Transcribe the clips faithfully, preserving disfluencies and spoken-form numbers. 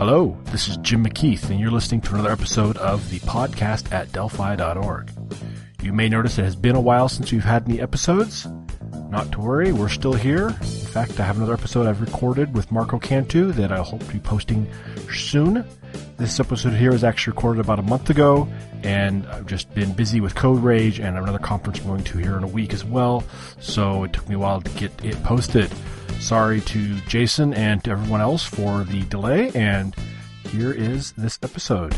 Hello, this is Jim McKeith, and you're listening to another episode of the podcast at Delphi dot org. You may notice it has been a while since we've had any episodes. Not to worry, we're still here. In fact, I have another episode I've recorded with Marco Cantu that I hope to be posting soon. This episode here was actually recorded about a month ago, and I've just been busy with Code Rage and another conference I'm going to here in a week as well, so it took me a while to get it posted. Sorry to Jason and to everyone else for the delay, and here is this episode.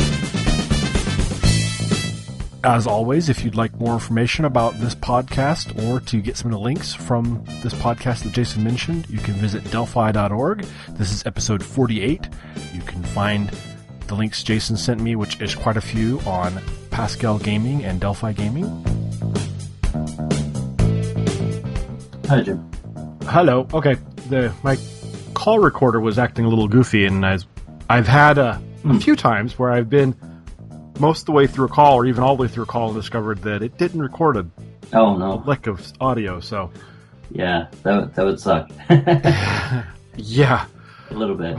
As always, if you'd like more information about this podcast or to get some of the links from this podcast that Jason mentioned, you can visit Delphi dot org. This is episode forty-eight. You can find the links Jason sent me, which is quite a few, on Pascal Gaming and Delphi Gaming. Hi, Jim. Hello. Okay, the my call recorder was acting a little goofy, and I've, I've had a, a few times where I've been most of the way through a call, or even all the way through a call, and discovered that it didn't record a, oh, no. a lick of audio. So, yeah, that that would suck. Yeah, a little bit.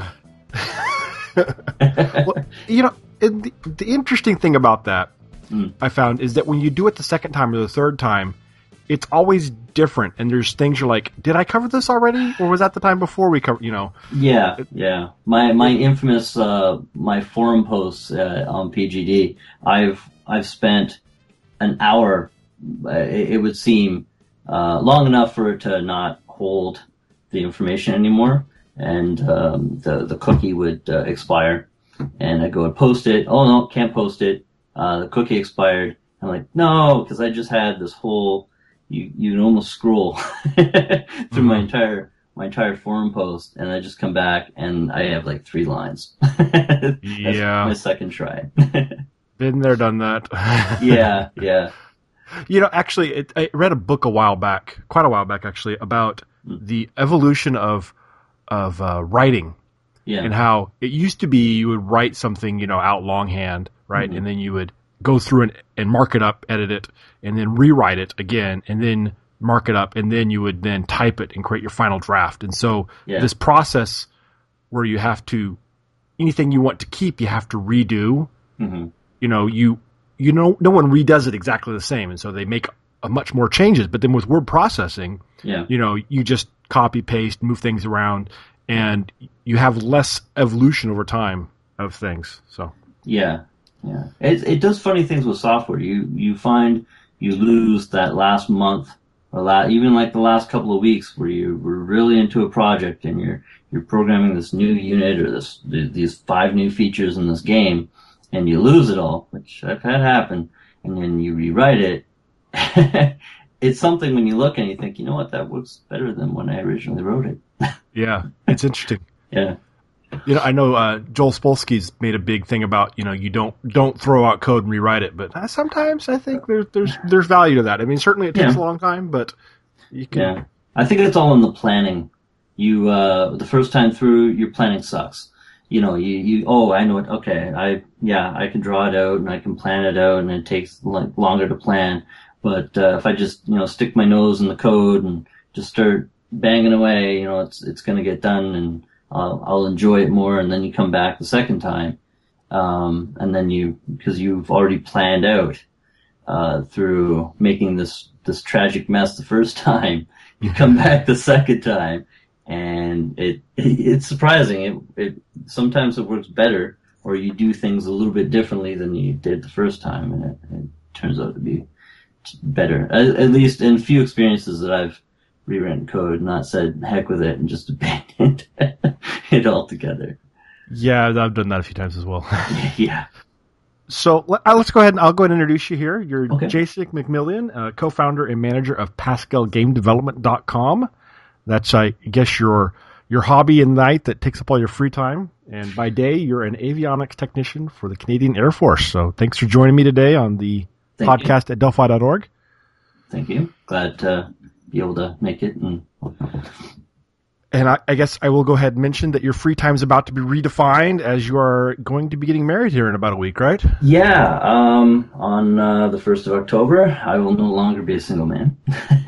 Well, you know, the, the interesting thing about that mm. I found is that when you do it the second time or the third time, it's always different, and there's things you're like, did I cover this already, or was that the time before we covered? You know? Yeah, yeah. My my infamous uh, my forum posts uh, on P G D. I've I've spent an hour. Uh, it, it would seem uh, long enough for it to not hold the information anymore, and um, the the cookie would uh, expire, and I go and post it. Oh no, can't post it. Uh, the cookie expired. I'm like, no, because I just had this whole. You you almost scroll through mm-hmm. my entire my entire forum post, and I just come back and I have like three lines. That's yeah, my second try. Been there, done that. yeah, yeah. You know, actually, it, I read a book a while back, quite a while back actually, about mm. the evolution of of uh, writing, yeah, and how it used to be you would write something, you know, out longhand, right, mm-hmm. and then you would go through and, and mark it up, edit it, and then rewrite it again, and then mark it up, and then you would then type it and create your final draft. And so yeah. this process where you have to, anything you want to keep, you have to redo. Mm-hmm. You know, you you know, no one redoes it exactly the same, and so they make a much more changes. But then with word processing, yeah. you know, you just copy, paste, move things around, and you have less evolution over time of things. So yeah. Yeah, it it does funny things with software. You you find you lose that last month or la- even like the last couple of weeks where you were really into a project and you're you're programming this new unit or this these five new features in this game, and you lose it all, which I've had happen, and then you rewrite it. It's something when you look and you think, you know what, that works better than when I originally wrote it. Yeah, it's interesting. Yeah. You know, I know uh, Joel Spolsky's made a big thing about, you know, you don't don't throw out code and rewrite it, but uh, sometimes I think there's there's there's value to that. I mean, certainly it takes yeah. a long time, but you can. Yeah, I think it's all in the planning. You uh, the first time through, your planning sucks. You know, you, you oh I know it. Okay, I yeah I can draw it out and I can plan it out, and it takes like longer to plan. But uh, if I just you know stick my nose in the code and just start banging away, you know, it's it's gonna get done and. I'll, I'll enjoy it more, and then you come back the second time, um, and then you because you've already planned out uh, through making this this tragic mess the first time. You come back the second time, and it, it it's surprising. It, it sometimes it works better, or you do things a little bit differently than you did the first time, and it, it turns out to be better. At, at least in a few experiences that I've. Rewritten code, not said heck with it, and just abandoned it altogether. Yeah, I've done that a few times as well. Yeah. So let's go ahead and I'll go ahead and introduce you here. You're okay. Jason McMillian, uh, co-founder and manager of Pascal Game Development dot com. That's, I guess, your your hobby in night that takes up all your free time. And by day, you're an avionics technician for the Canadian Air Force. So thanks for joining me today on the Thank podcast you. At Delphi dot org. Thank you. Glad to be able to make it. And, and I, I guess I will go ahead and mention that your free time is about to be redefined as you are going to be getting married here in about a week, right? Yeah. Um, on uh, the first of October, I will no longer be a single man.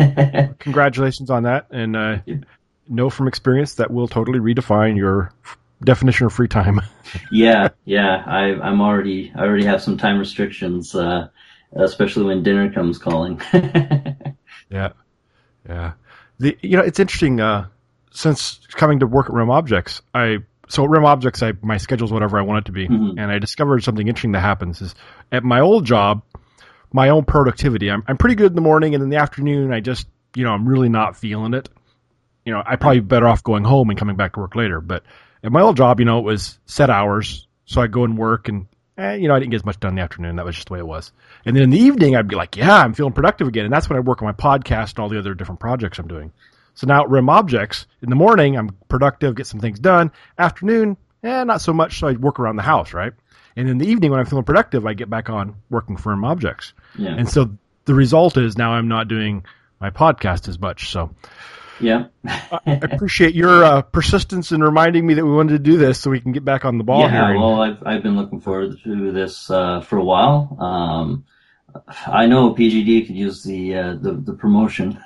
Congratulations on that. And uh, know from experience that will totally redefine your definition of free time. Yeah, yeah. I, I'm already, I already have some time restrictions, uh, especially when dinner comes calling. Yeah, yeah. The you know it's interesting. Uh, since coming to work at RIM Objects, I so at RIM Objects, I my schedule's whatever I want it to be, Mhm. and I discovered something interesting that happens is at my old job, my own productivity. I'm I'm pretty good in the morning, and in the afternoon, I just you know I'm really not feeling it. You know, I'd probably be better off going home and coming back to work later. But at my old job, you know, it was set hours, so I'd go and work, and eh, you know, I didn't get as much done in the afternoon. That was just the way it was. And then in the evening, I'd be like, yeah, I'm feeling productive again. And that's when I work on my podcast and all the other different projects I'm doing. So now at RIM Objects, in the morning, I'm productive, get some things done. Afternoon, eh, not so much, so I work around the house, right? And in the evening, when I'm feeling productive, I get back on working for RIM Objects. Yeah. And so the result is now I'm not doing my podcast as much. So Yeah. I appreciate your uh, persistence in reminding me that we wanted to do this so we can get back on the ball Yeah, here. and- well, I've I've been looking forward to this uh, for a while. Um, I know P G D could use the uh, the, the promotion,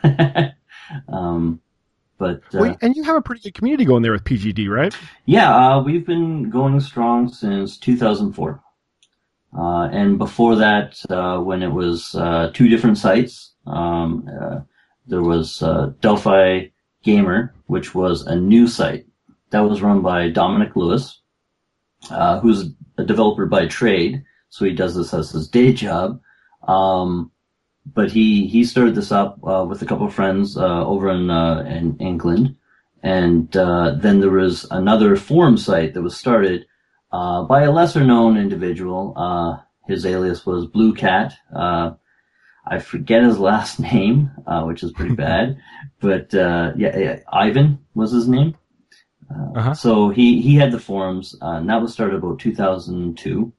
um, but uh, Well, and you have a pretty good community going there with P G D, right? yeah, uh, we've been going strong since two thousand four, uh, and before that, uh, when it was uh, two different sites, um, uh, there was uh, Delphi Gamer, which was a new site that was run by Dominic Lewis, uh, who's a developer by trade, so he does this as his day job. Um, but he he started this up uh, with a couple of friends uh, over in uh, in England, and uh, then there was another forum site that was started uh, by a lesser known individual. Uh, his alias was Blue Cat. Uh, I forget his last name, uh, which is pretty bad, but uh, yeah, yeah, Ivan was his name. Uh, Uh-huh. So he, he had the forums, uh, and that was started about two thousand two.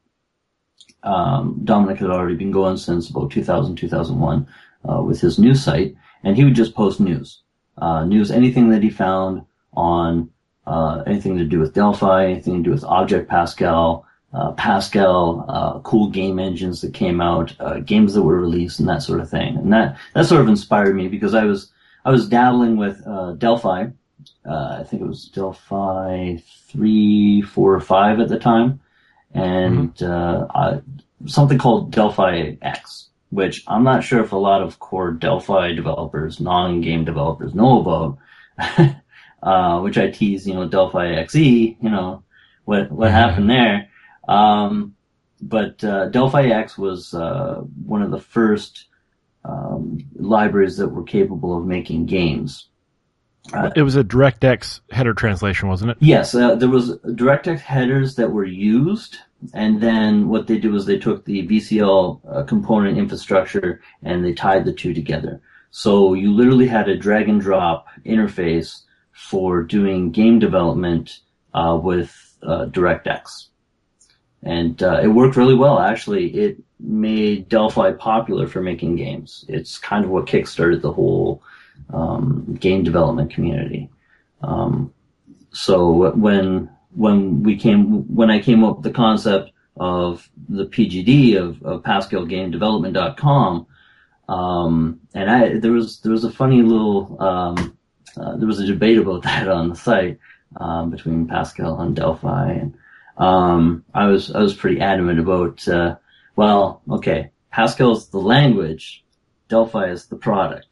Um, Dominic had already been going since about two thousand, two thousand one uh, with his news site, and he would just post news. Uh, news, anything that he found on uh, anything to do with Delphi, anything to do with Object Pascal, uh, Pascal, uh, cool game engines that came out, uh, games that were released, and that sort of thing. And that, that sort of inspired me because I was I was dabbling with uh, Delphi. Uh, I think it was Delphi three, four, or five at the time, and mm-hmm. uh, I, something called Delphi X, which I'm not sure if a lot of core Delphi developers, non-game developers, know about. uh, which I tease, you know, Delphi X E, you know, what what happened there. Um, but uh, Delphi X was uh, one of the first um, libraries that were capable of making games. Uh, it was a DirectX header translation, wasn't it? Yes, uh, there was DirectX headers that were used, and then what they did was they took the V C L uh, component infrastructure and they tied the two together. So you literally had a drag and drop interface for doing game development uh, with uh, DirectX. And uh, it worked really well, actually. It made Delphi popular for making games. It's kind of what kickstarted the whole um, game development community. Um, so when when we came when I came up with the concept of the P G D of, of Pascal Game Development dot com, um, and I there was there was a funny little um, uh, there was a debate about that on the site um, between Pascal and Delphi, and um, I was I was pretty adamant about uh, well, okay, Pascal is the language, Delphi is the product.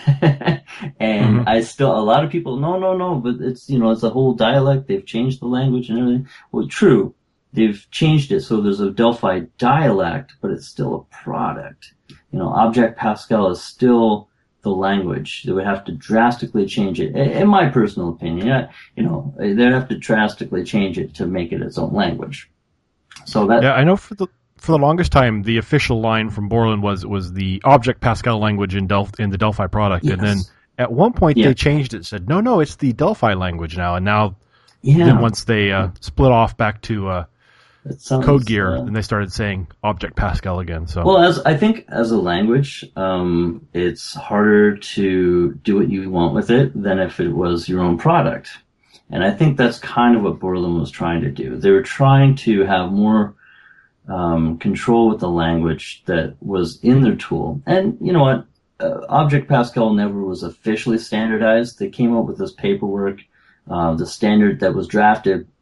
And mm-hmm. I still, a lot of people, no, no, no, but it's, you know, it's a whole dialect. They've changed the language and everything. Well, true. They've changed it. So there's a Delphi dialect, but it's still a product. You know, Object Pascal is still the language. They would have to drastically change it. In my personal opinion, you know, they'd have to drastically change it to make it its own language. So that. Yeah, I know for the, For the longest time, the official line from Borland was was the Object Pascal language in Delph in the Delphi product, yes. And then at one point yeah. they changed it and said, no, no, it's the Delphi language now. And now, yeah. then once they uh, split off back to uh, sounds, Code Gear, uh, then they started saying Object Pascal again. So well, as I think as a language, um, it's harder to do what you want with it than if it was your own product. And I think that's kind of what Borland was trying to do. They were trying to have more Um, control with the language that was in their tool. And you know what? Uh, Object Pascal never was officially standardized. They came up with this paperwork, uh, the standard that was drafted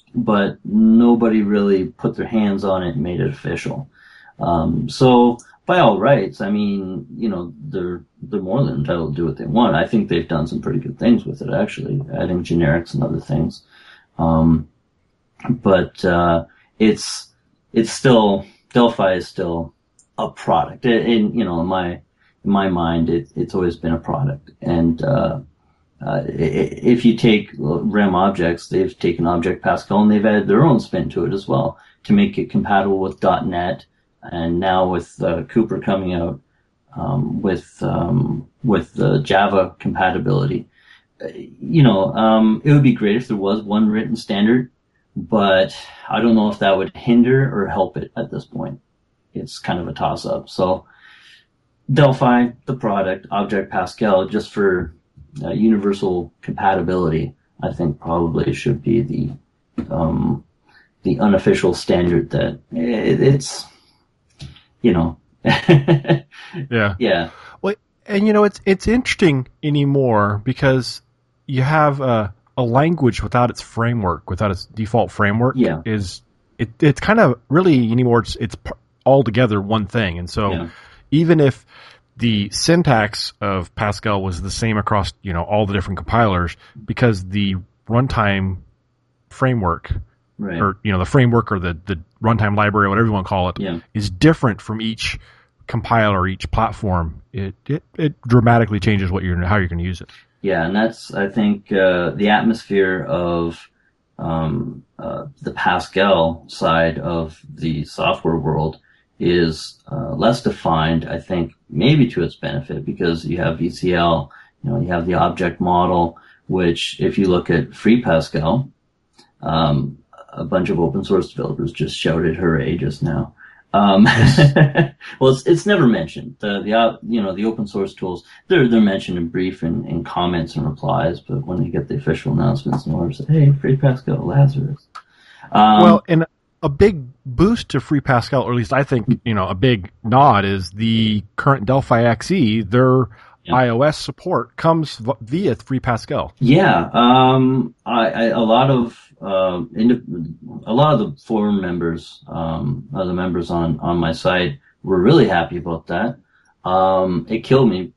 but nobody really put their hands on it and made it official. Um, so by all rights, I mean, you know, they're they're more than entitled to do what they want. I think they've done some pretty good things with it, actually, adding generics and other things. Um, but uh, it's it's still Delphi is still a product. In you know, in my in my mind, it, it's always been a product. And uh, uh, if you take RAM objects, they've taken Object Pascal and they've added their own spin to it as well to make it compatible with .NET. And now with uh, Cooper coming out um, with um, with the Java compatibility, you know, um, it would be great if there was one written standard, but I don't know if that would hinder or help it at this point. It's kind of a toss-up. So Delphi, the product, Object Pascal, just for uh, universal compatibility, I think probably should be the um, the unofficial standard that it, it's. You know, yeah, yeah. Well, and you know, it's it's interesting anymore because you have a, a language without its framework, without its default framework. Yeah. is it? It's kind of really anymore. It's it's all together one thing, and so Yeah. even if the syntax of Pascal was the same across you know all the different compilers, because the runtime framework. Right. Or you know the framework or the, the runtime library, whatever you want to call it, Yeah. is different from each compiler, each platform. It it, it dramatically changes what you're how you're going to use it. Yeah, and that's I think uh, the atmosphere of um, uh, the Pascal side of the software world is uh, less defined. I think maybe to its benefit because you have V C L, you know, you have the object model, which if you look at Free Pascal. Um, a bunch of open source developers just shouted hooray just now. Um, well, it's, it's never mentioned. The, the, uh, you know, the open source tools, they're, they're mentioned in brief in, in comments and replies, but when you get the official announcements, no one says, hey, Free Pascal, Lazarus. Um, well, and a big boost to Free Pascal, or at least I think, you know, a big nod is the current Delphi X E, their yeah. iOS support comes via Free Pascal. Yeah. Um, I, I, a lot of, Uh, a lot of the forum members, um, uh, the members on, on my site were really happy about that. Um, it killed me,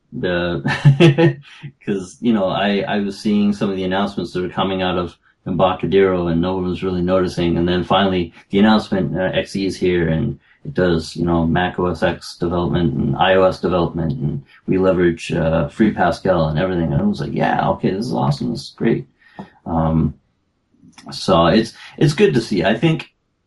because, you know, I, I was seeing some of the announcements that were coming out of Embarcadero and no one was really noticing. And then finally the announcement, uh, X E is here and it does, you know, Mac O S X development and iOS development and we leverage, uh, Free Pascal and everything. And I was like, yeah, okay, this is awesome. This is great. Um, So it's it's good to see. I think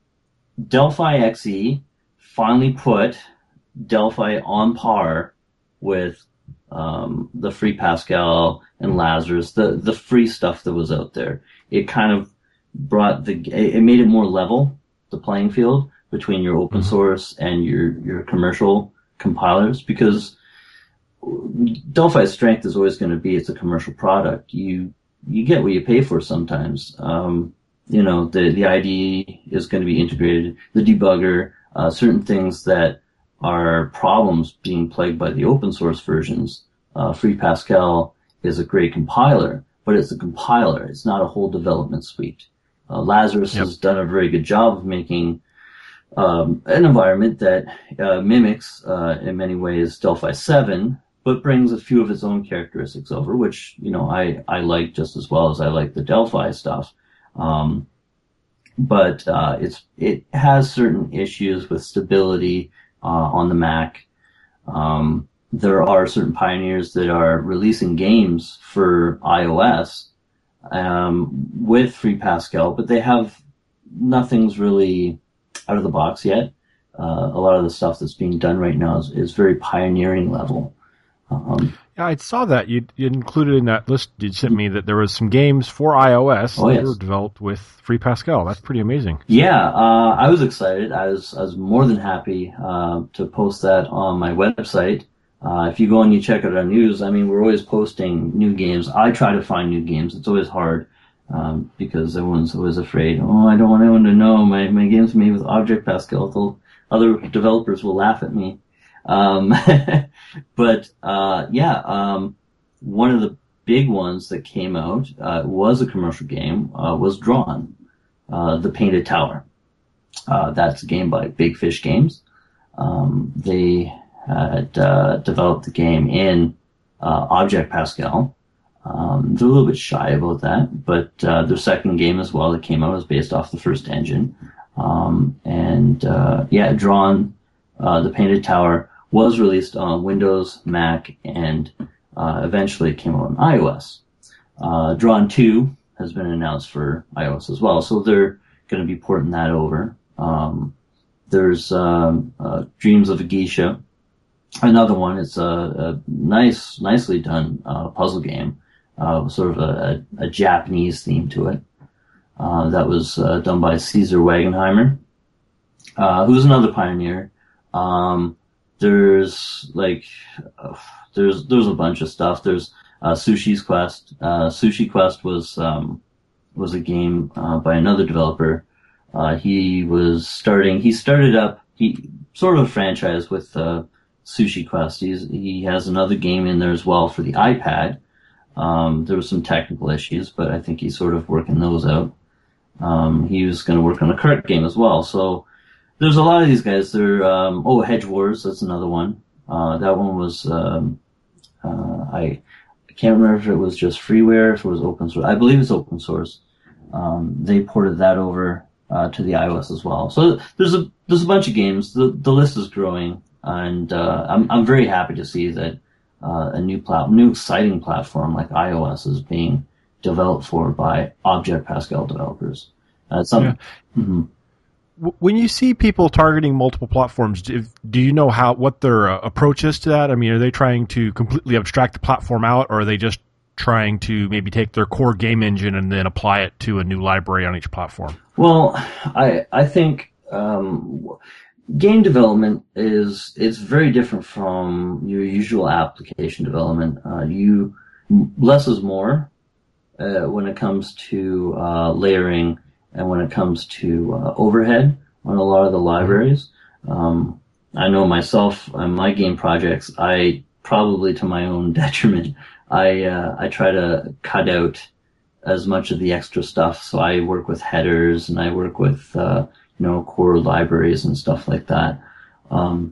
Delphi X E finally put Delphi on par with um, the Free Pascal and Lazarus, the the free stuff that was out there. It kind of brought the it made it more level, the playing field between your open source and your your commercial compilers, because Delphi's strength is always going to be it's a commercial product. You you get what you pay for sometimes. Um, you know, the, the I D E is going to be integrated, the debugger, uh, certain things that are problems being plagued by the open source versions. Uh, Free Pascal is a great compiler, but it's a compiler. It's not a whole development suite. Uh, Lazarus yep. has done a very good job of making um, an environment that uh, mimics, uh, in many ways, Delphi seven, but brings a few of its own characteristics over, which, you know, I, I like just as well as I like the Delphi stuff. Um, but, uh, it's, it has certain issues with stability, uh, on the Mac. Um, there are certain pioneers that are releasing games for iOS, um, with Free Pascal, but they have, nothing's really out of the box yet. Uh, a lot of the stuff that's being done right now is, is very pioneering level. Um, yeah, I saw that you you included in that list you sent me that there was some games for iOS oh, that yes. were developed with Free Pascal. That's pretty amazing. Yeah, uh, I was excited. I was I was more than happy uh, to post that on my website. Uh, if you go and you check out our news, I mean, we're always posting new games. I try to find new games. It's always hard um, because everyone's always afraid. Oh, I don't want anyone to know my my game's made with Object Pascal. So other developers will laugh at me. Um, but, uh, yeah, um, one of the big ones that came out, uh, was a commercial game, uh, was Drawn. uh, The Painted Tower. Uh, that's a game by Big Fish Games. Um, they had uh, developed the game in uh, Object Pascal. Um, they're a little bit shy about that, but uh, their second game as well that came out was based off the first engine. Um, and uh, yeah, Drawn, uh, The Painted Tower was released on Windows, Mac, and uh, eventually it came out on iOS. Uh, Drawn two has been announced for iOS as well, so they're going to be porting that over. Um, there's um, uh, Dreams of a Geisha, another one. It's a, a nice, nicely done uh, puzzle game, uh, sort of a, a, a Japanese theme to it. Uh, that was uh, done by Caesar Wagenheimer, uh, who's another pioneer. Um, there's like uh, there's there's a bunch of stuff. There's uh, Sushi's Quest. Uh, Sushi Quest was um, was a game uh, by another developer. Uh, he was starting. He started up. He sort of a franchise with uh, Sushi Quest. He's he has another game in there as well for the iPad. Um, there were some technical issues, but I think he's sort of working those out. Um, he was going to work on a cart game as well. So there's a lot of these guys. They're um, oh, Hedge Wars. That's another one. Uh, that one was um, uh, I, I can't remember if it was just freeware, if it was open source. I believe it's open source. Um, they ported that over uh, to the iOS as well. So there's a there's a bunch of games. The the list is growing, and uh, I'm I'm very happy to see that uh, a new plat new exciting platform like iOS is being developed for by Object Pascal developers. Uh, some, yeah. mm-hmm. When you see people targeting multiple platforms, do, do you know how what their uh, approach is to that? I mean, are they trying to completely abstract the platform out, or are they just trying to maybe take their core game engine and then apply it to a new library on each platform? Well, I I think um, game development is it's very different from your usual application development. Uh, you less is more. Uh, when it comes to uh, layering and when it comes to uh, overhead on a lot of the libraries. Um, I know myself on my game projects, I probably to my own detriment, I uh, I try to cut out as much of the extra stuff. So I work with headers and I work with uh, you know core libraries and stuff like that. Um,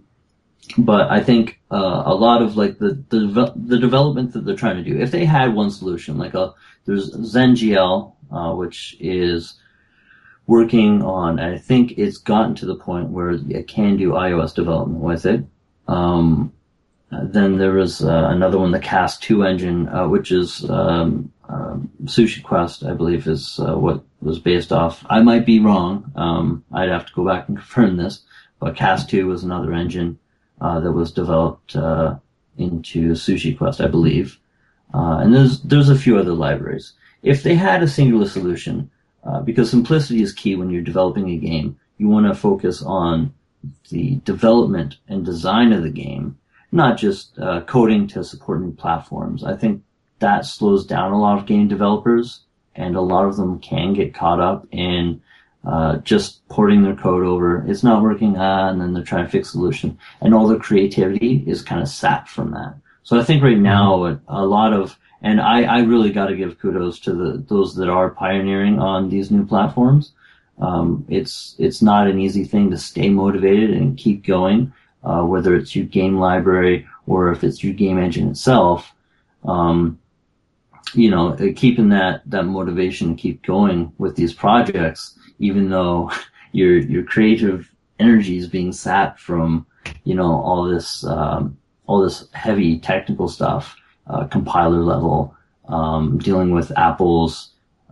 but I think uh, a lot of like the, the the development that they're trying to do, if they had one solution, like a there's ZenGL, uh, which is working on, I think it's gotten to the point where it can do iOS development with it. Um, then there was uh, another one, the Cast two engine, uh, which is um, um, Sushi Quest, I believe, is uh, what was based off. I might be wrong. Um, I'd have to go back and confirm this. But Cast two was another engine uh, that was developed uh, into Sushi Quest, I believe. Uh, and there's there's a few other libraries. If they had a singular solution, uh, because simplicity is key when you're developing a game, you want to focus on the development and design of the game, not just uh, coding to support new platforms. I think that slows down a lot of game developers, and a lot of them can get caught up in uh, just porting their code over. It's not working, ah, and then they're trying to fix the solution, and all their creativity is kind of sapped from that. So I think right now a, a lot of, and I, I really got to give kudos to the those that are pioneering on these new platforms. Um, it's it's not an easy thing to stay motivated and keep going, uh, whether it's your game library or if it's your game engine itself. Um, you know, keeping that that motivation to keep going with these projects, even though your your creative energy is being sapped from, you know, all this. Um, all this heavy technical stuff, uh, compiler level, um, dealing with Apple's,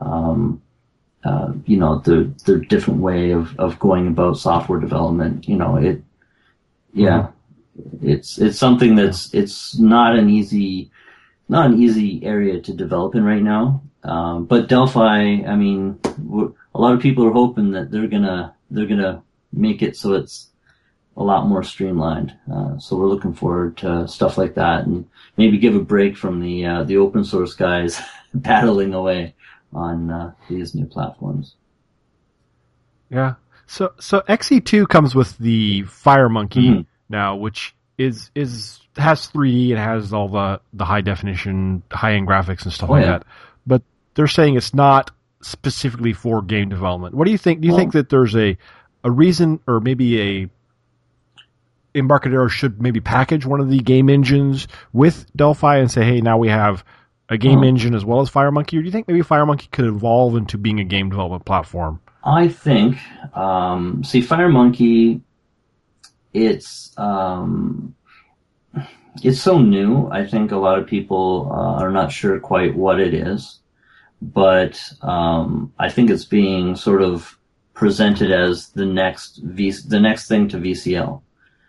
um, uh, you know, the, the different way of, of going about software development. You know, it, yeah, mm-hmm. it's, it's something that's, it's not an easy, not an easy area to develop in right now. Um, but Delphi, I mean, a lot of people are hoping that they're gonna, they're gonna make it so it's a lot more streamlined. Uh, so we're looking forward to stuff like that, and maybe give a break from the uh, the open source guys paddling away on uh, these new platforms. Yeah. So so X E two comes with the FireMonkey mm-hmm. now, which is is has three D and has all the, the high definition, high end graphics and stuff oh, like yeah. that. But they're saying it's not specifically for game development. What do you think? Do you well, think that there's a a reason, or maybe a Embarcadero should maybe package one of the game engines with Delphi and say, hey, now we have a game well, engine as well as FireMonkey? Or do you think maybe FireMonkey could evolve into being a game development platform? I think, um, see, FireMonkey, it's um, it's so new. I think a lot of people uh, are not sure quite what it is, but um, I think it's being sort of presented as the next v- the next thing to V C L.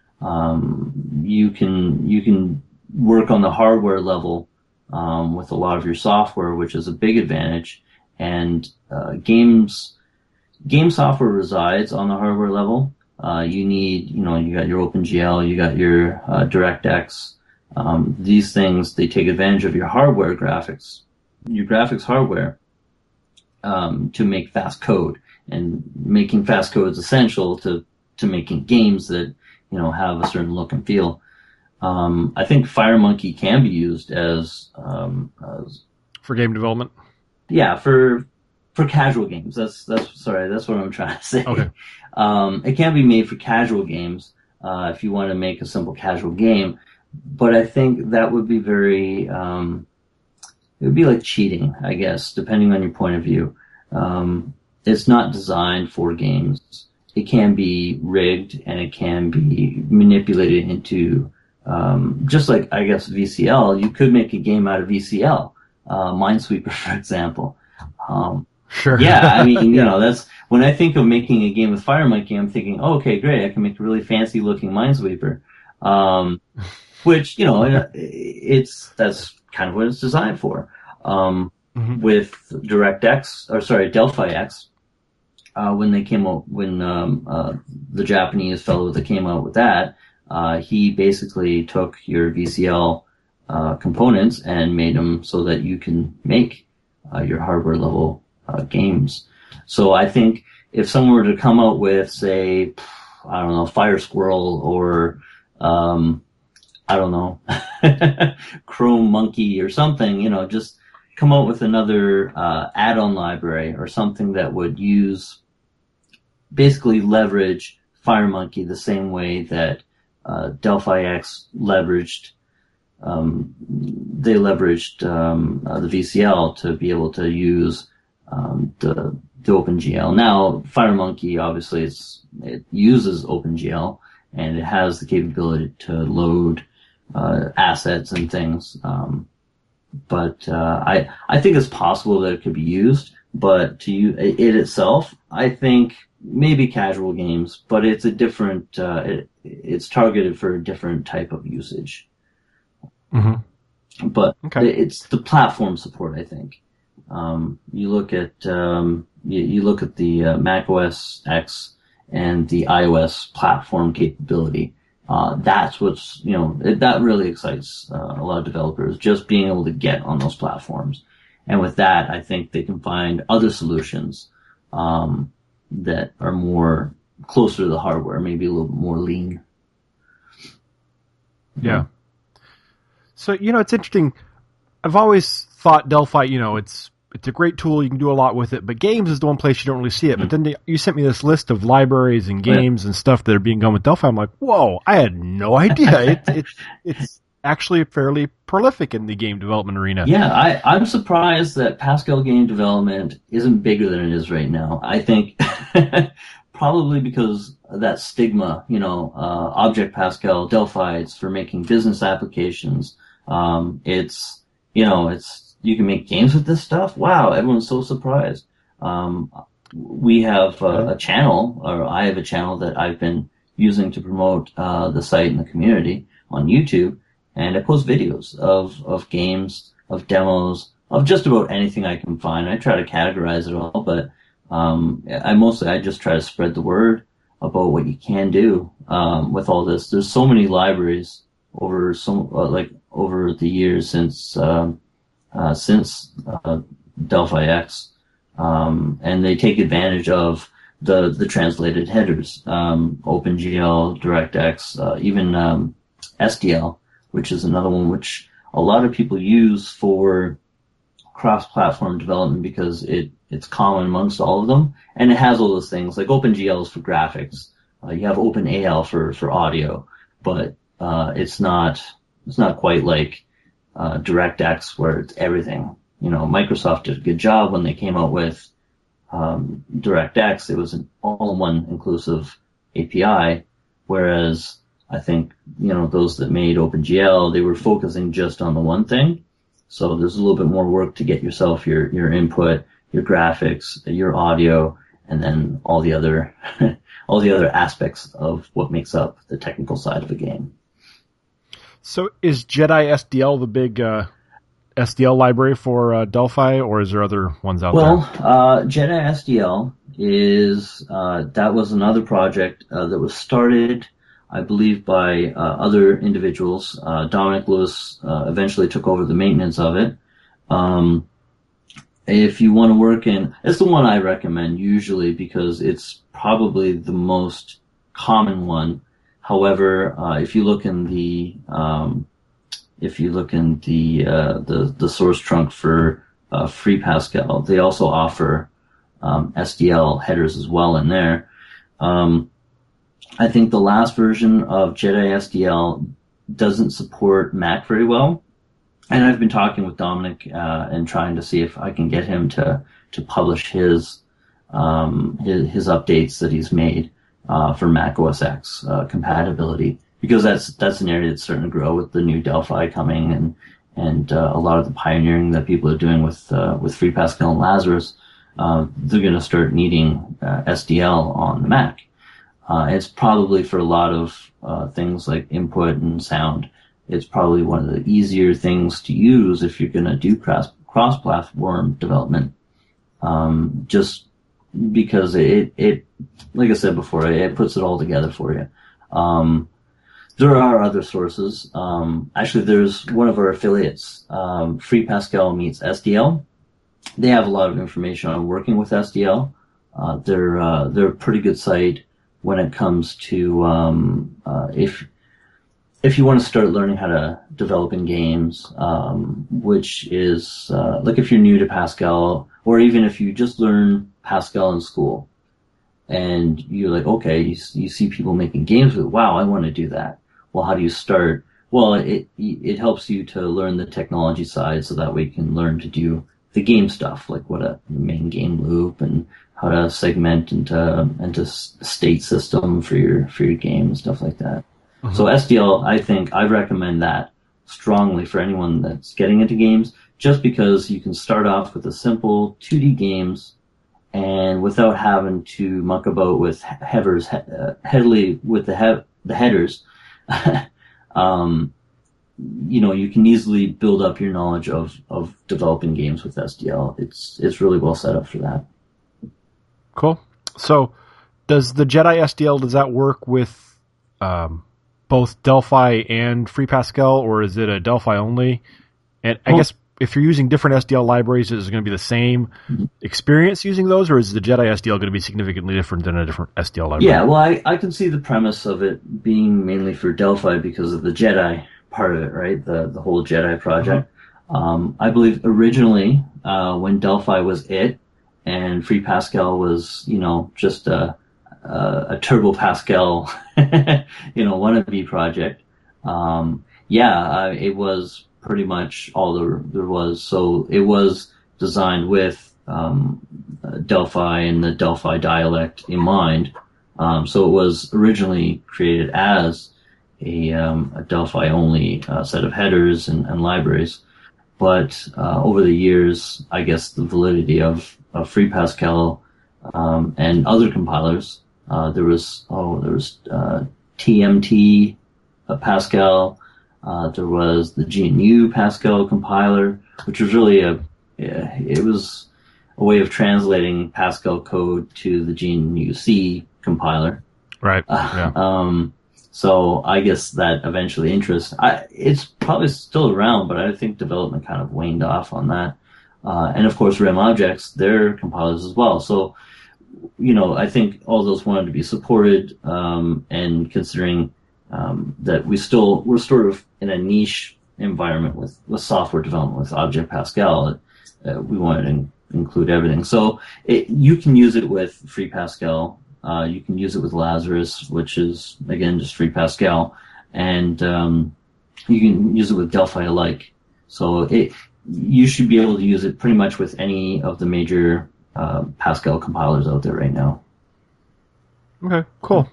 Um, you can you can work on the hardware level um, with a lot of your software, which is a big advantage, and uh, games. Game software resides on the hardware level. Uh, you need, you know, you got your OpenGL, you got your uh, DirectX. Um, these things, they take advantage of your hardware graphics, your graphics hardware, um, to make fast code. And making fast code is essential to, to making games that, you know, have a certain look and feel. Um, I think FireMonkey can be used as, um, as for game development. Yeah, for For casual games, that's that's sorry, that's what I'm trying to say. Okay. Um, it can be made for casual games uh, if you want to make a simple casual game, but I think that would be very, um, it would be like cheating, I guess, depending on your point of view. Um, it's not designed for games. It can be rigged and it can be manipulated into, um, just like I guess V C L. You could make a game out of V C L, uh, Minesweeper, for example. Um, Sure. Yeah, I mean, you know, that's when I think of making a game with FireMonkey, I'm thinking, oh, okay, great, I can make a really fancy looking Minesweeper, um, which, you know, it's that's kind of what it's designed for. Um, mm-hmm. With DirectX, or sorry, Delphi X, uh, when they came out, when um, uh, the Japanese fellow that came out with that, uh, he basically took your V C L uh, components and made them so that you can make uh, your hardware level Uh, games. So I think if someone were to come out with, say, I don't know, Fire Squirrel or, um, I don't know, Chrome Monkey or something, you know, just come out with another uh, add-on library or something that would use, basically leverage FireMonkey the same way that uh, Delphi X leveraged um, they leveraged um, uh, the V C L to be able to use Um, the, the OpenGL. Now, FireMonkey, obviously, it's, it uses OpenGL, and it has the capability to load uh, assets and things. Um, but uh, I I think it's possible that it could be used, but to use it itself, I think maybe casual games, but it's a different, uh, it, it's targeted for a different type of usage. Mm-hmm. But okay. It's the platform support, I think. Um, you look at um, you, you look at the uh, Mac O S X and the iOS platform capability. Uh, that's what's you know it, that really excites uh, a lot of developers, just being able to get on those platforms. And with that, I think they can find other solutions um, that are more closer to the hardware, maybe a little bit more lean. Yeah. So you know, it's interesting. I've always thought Delphi, you know, it's it's a great tool. You can do a lot with it, but games is the one place you don't really see it. Mm-hmm. But then they, you sent me this list of libraries and games yeah. and stuff that are being done with Delphi. I'm like, whoa, I had no idea. It's it's it's actually fairly prolific in the game development arena. Yeah, I, I'm surprised that Pascal game development isn't bigger than it is right now. I think probably because of that stigma, you know, uh, Object Pascal, Delphi, it's for making business applications. Um, it's You know, it's you can make games with this stuff. Wow, everyone's so surprised. Um, we have uh, a channel, or I have a channel that I've been using to promote uh, the site and the community on YouTube, and I post videos of of games, of demos, of just about anything I can find. I try to categorize it all, but um, I mostly I just try to spread the word about what you can do um, with all this. There's so many libraries over some uh, like. over the years since um, uh, since uh, Delphi X, um, and they take advantage of the the translated headers, um, OpenGL, DirectX, uh, even um, S D L, which is another one which a lot of people use for cross-platform development because it it's common amongst all of them, and it has all those things like OpenGL is for graphics. Uh, you have OpenAL for for audio, but uh, it's not it's not quite like uh, DirectX where it's everything. You know, Microsoft did a good job when they came out with um, DirectX. It was an all-in-one inclusive A P I, whereas I think, you know, those that made OpenGL, they were focusing just on the one thing. So there's a little bit more work to get yourself your, your input, your graphics, your audio, and then all the other, all the other aspects of what makes up the technical side of a game. So is Jedi S D L the big uh, S D L library for uh, Delphi, or is there other ones out well, there? Well, uh, Jedi S D L is, uh, that was another project uh, that was started, I believe, by uh, other individuals. Uh, Dominic Lewis uh, eventually took over the maintenance of it. Um, if you want to work in, it's the one I recommend usually because it's probably the most common one. However, uh, if you look in the um, if you look in the uh, the the source trunk for uh, Free Pascal, they also offer um, S D L headers as well in there. Um, I think the last version of Jedi S D L doesn't support Mac very well, and I've been talking with Dominic uh, and trying to see if I can get him to to publish his um, his, his updates that he's made uh, for Mac O S X uh, compatibility, because that's that's an area that's starting to grow with the new Delphi coming and and uh, a lot of the pioneering that people are doing with uh, with Free Pascal and Lazarus. Uh, they're going to start needing uh, S D L on the Mac. Uh, it's probably for a lot of uh, things like input and sound. It's probably one of the easier things to use if you're going to do cross cross-platform development. Um, just because it, it, like I said before, it, it puts it all together for you. Um, there are other sources. Um, actually, there's one of our affiliates, um, Free Pascal meets S D L. They have a lot of information on working with S D L. Uh, they're uh, they're a pretty good site when it comes to um, uh, if if you want to start learning how to develop in games, um, which is uh, like if you're new to Pascal, or even if you just learn Pascal in school, and you're like, okay, you, you see people making games with, wow, I want to do that. Well, how do you start? Well, it it helps you to learn the technology side, so that way you can learn to do the game stuff, like what a main game loop and how to segment into into state system for your for your game and stuff like that. Mm-hmm. So S D L, I think I recommend that strongly for anyone that's getting into games, just because you can start off with a simple two D games, and without having to muck about with headers uh, heavily with the he- the headers, um, you know, you can easily build up your knowledge of of developing games with S D L. It's it's really well set up for that. Cool. So, does the Jedi S D L, does that work with um, both Delphi and Free Pascal, or is it a Delphi only? And I well, guess if you're using different S D L libraries, is it going to be the same mm-hmm. experience using those, or is the Jedi S D L going to be significantly different than a different S D L library? Yeah, well, I, I can see the premise of it being mainly for Delphi because of the Jedi part of it, right? The the whole Jedi project. Mm-hmm. Um, I believe originally uh, when Delphi was it, and Free Pascal was, you know, just a, a, a Turbo Pascal, you know, wannabe project. Um, yeah, uh, it was pretty much all there, there was. So it was designed with um, Delphi and the Delphi dialect in mind. Um, so it was originally created as a, um, a Delphi-only uh, set of headers and, and libraries. But uh, over the years, I guess the validity of, of Free Pascal um, and other compilers, uh, there was oh there was uh, T M T uh, Pascal, uh, there was the G N U Pascal compiler, which was really a it was a way of translating Pascal code to the G N U C compiler. Right. Yeah. Uh, um, So I guess that eventually interest, I, it's probably still around, but I think development kind of waned off on that. Uh, and of course, RemObjects, they're compilers as well. So, you know, I think all those wanted to be supported, um, and considering, um, that we still, we're sort of in a niche environment with, with software development with Object Pascal, it, uh, we wanted to in- include everything. So it, you can use it with Free Pascal. Uh, you can use it with Lazarus, which is, again, just Free Pascal. And um, you can use it with Delphi alike. So it, you should be able to use it pretty much with any of the major uh, Pascal compilers out there right now. Okay, cool.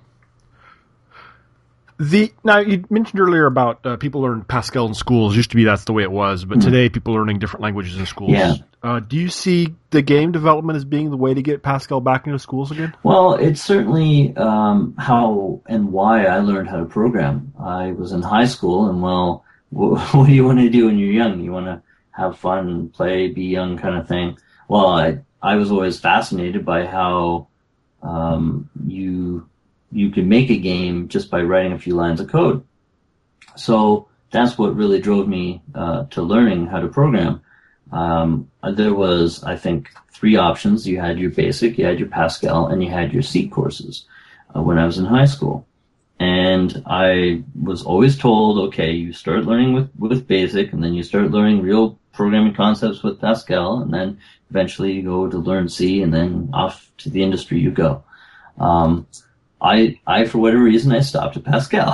The now you mentioned earlier about uh, people learn Pascal in schools. Used to be that's the way it was, but mm-hmm. today people are learning different languages in schools. Yeah. Uh, do you see the game development as being the way to get Pascal back into schools again? Well, it's certainly um, how and why I learned how to program. I was in high school, and well, what, what do you want to do when you're young? You want to have fun, play, be young, kind of thing. Well, I I was always fascinated by how um, you. you could make a game just by writing a few lines of code. So that's what really drove me uh, to learning how to program. Um, there was, I think, three options. You had your basic, you had your Pascal, and you had your C courses uh, when I was in high school. And I was always told, okay, you start learning with, with basic, and then you start learning real programming concepts with Pascal, and then eventually you go to learn C, and then off to the industry you go. Um, I, I, for whatever reason, I stopped at Pascal.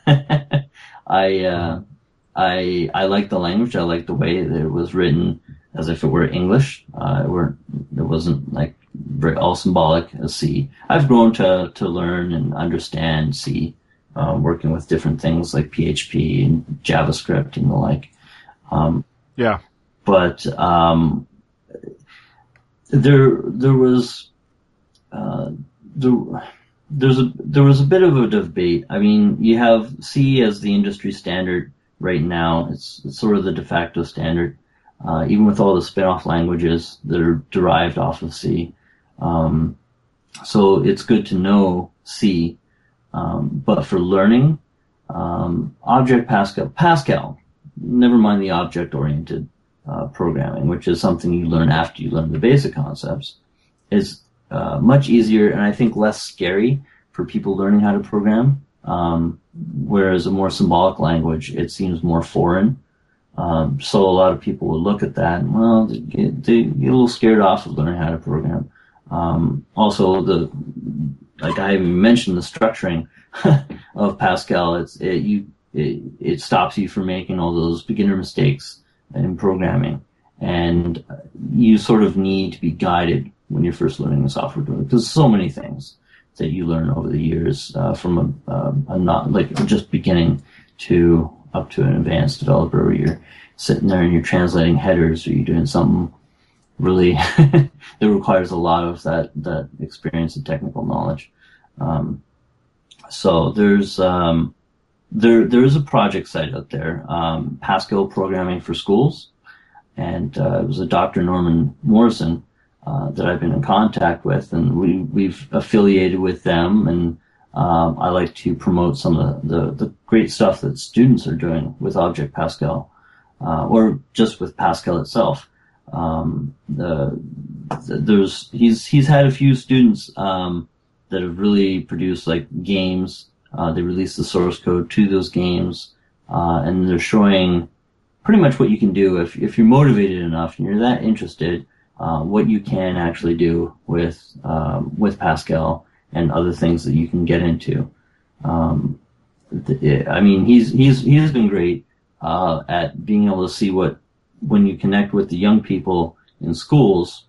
I, uh, I, I like the language. I like the way that it was written as if it were English. Uh, it were, it wasn't like all symbolic as C. I've grown to, to learn and understand C, uh, working with different things like P H P and JavaScript and the like. Um, yeah. But, um, there, there was, uh, there, There's a there was a bit of a debate. I mean, you have C as the industry standard right now. It's, it's sort of the de facto standard, uh, even with all the spin-off languages that are derived off of C. Um, so it's good to know C, um, but for learning, um, Object Pascal, Pascal, never mind the object-oriented uh, programming, which is something you learn after you learn the basic concepts, is Uh, much easier and I think less scary for people learning how to program. Um, whereas a more symbolic language, it seems more foreign. Um, so a lot of people will look at that and, well, they get, they get a little scared off of learning how to program. Um, also, the like I even mentioned, the structuring of Pascal. It's it, you it, it stops you from making all those beginner mistakes in programming, and you sort of need to be guided when you're first learning the software, because so many things that you learn over the years, uh, from a, uh, a not like just beginning to up to an advanced developer, where you're sitting there and you're translating headers, or you're doing something really that requires a lot of that that experience and technical knowledge. Um, so there's um, there there is a project site out there, um, Pascal Programming for Schools, and uh, it was a Doctor Norman Morrison Uh, that I've been in contact with, and we, we've affiliated with them, and um, I like to promote some of the, the, the great stuff that students are doing with Object Pascal, uh, or just with Pascal itself. Um, the, the, there's he's he's had a few students um, that have really produced like games. Uh, they release the source code to those games, uh, and they're showing pretty much what you can do if if you're motivated enough and you're that interested. Uh, what you can actually do with um, with Pascal and other things that you can get into. Um, th- I mean, he's he's he has been great uh, at being able to see what when you connect with the young people in schools,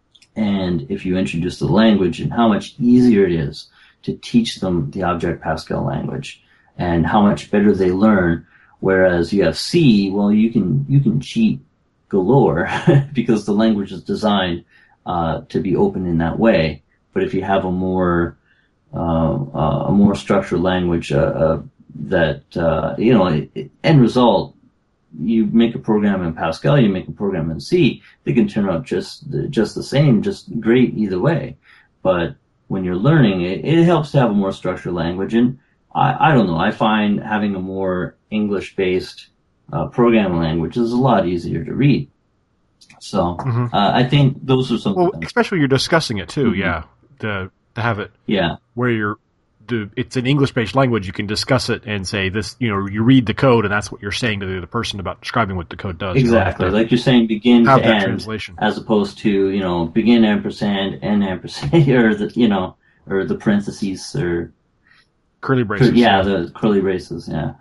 and if you introduce the language, and how much easier it is to teach them the Object Pascal language, and how much better they learn. Whereas you have C, well, you can you can cheat galore because the language is designed uh, to be open in that way. But if you have a more uh, uh, a more structured language uh, uh, that uh, you know, it, end result, you make a program in Pascal, you make a program in C, they can turn out just just the same, just great either way. But when you're learning, it, it helps to have a more structured language. And I, I don't know, I find having a more English-based Uh, programming language is a lot easier to read. So mm-hmm. uh, I think those are some. Well, especially when you're discussing it too. Mm-hmm. Yeah, to to have it. Yeah. Where you're the it's an English-based language, you can discuss it and say this. You know, you read the code, and that's what you're saying to the other person about describing what the code does. Exactly, you like you're saying, begin to end, translation. As opposed to you know begin ampersand, end ampersand, or the you know or the parentheses or curly braces. Yeah, the curly braces. Yeah.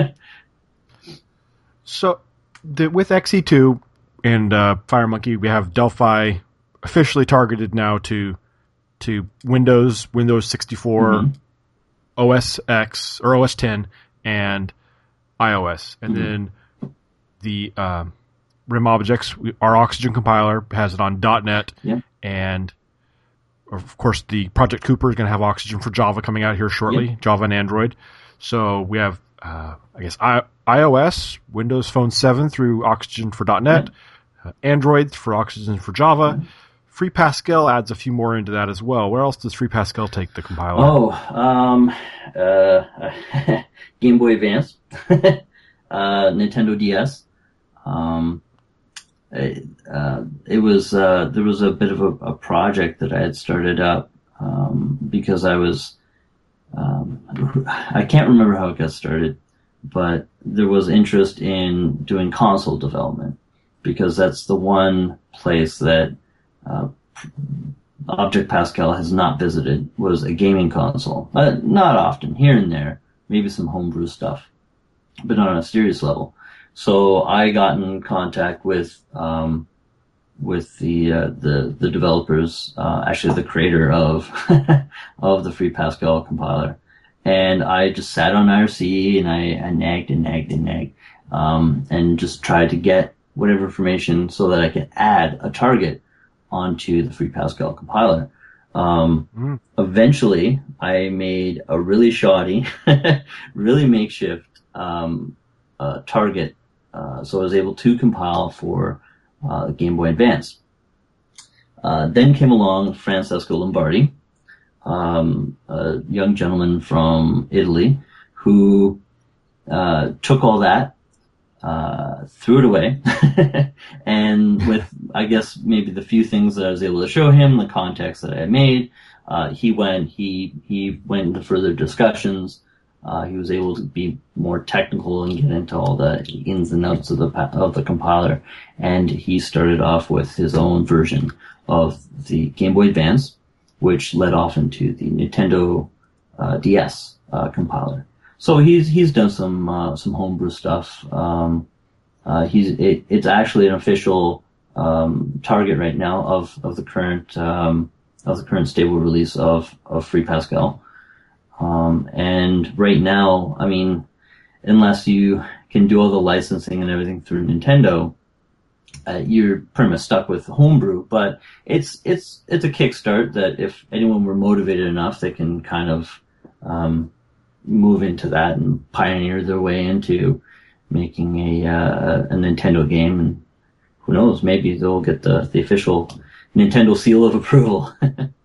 So, the, with X E two and uh, FireMonkey, we have Delphi officially targeted now to to Windows, Windows sixty-four, mm-hmm. O S X or O S ten, and iOS. And mm-hmm. then the uh, RimObjects, our Oxygen compiler, has it on .NET, yeah. and of course the Project Cooper is going to have Oxygen for Java coming out here shortly, yeah. Java and Android. So we have, uh, I guess, I, iOS, Windows Phone seven through Oxygen for .NET, yeah. uh, Android for Oxygen for Java. Mm-hmm. Free Pascal adds a few more into that as well. Where else does Free Pascal take the compiler? Oh, um, uh, Game Boy Advance, uh, Nintendo D S. Um, it, uh, it was uh, there was a bit of a, a project that I had started up um, because I was um, I can't remember how it got started, but there was interest in doing console development because that's the one place that Uh, Object Pascal has not visited, was a gaming console. Uh, not often, here and there, maybe some homebrew stuff, but not on a serious level. So I got in contact with um, with the uh, the the developers, uh, actually the creator of of the Free Pascal compiler, and I just sat on I R C and I, I nagged and nagged and nagged, um, and just tried to get whatever information so that I could add a target onto the Free Pascal compiler. Um, mm. Eventually, I made a really shoddy, really makeshift um, uh, target, uh, so I was able to compile for uh, Game Boy Advance. Uh, then came along Francesco Lombardi, um, a young gentleman from Italy, who uh, took all that, Uh, threw it away, and with, I guess, maybe the few things that I was able to show him, the context that I had made, uh, he went, he, he went into further discussions. Uh, he was able to be more technical and get into all the ins and outs of the, of the compiler. And he started off with his own version of the Game Boy Advance, which led off into the Nintendo, uh, D S, uh, compiler. So he's he's done some uh, some homebrew stuff. Um, uh, he's it, it's actually an official um, target right now of, of the current um, of the current stable release of, of Free Pascal. Um, and right now, I mean, unless you can do all the licensing and everything through Nintendo, uh, you're pretty much stuck with homebrew. But it's it's it's a kickstart that if anyone were motivated enough, they can kind of um, move into that and pioneer their way into making a uh, a Nintendo game, and who knows, maybe they'll get the, the official Nintendo seal of approval.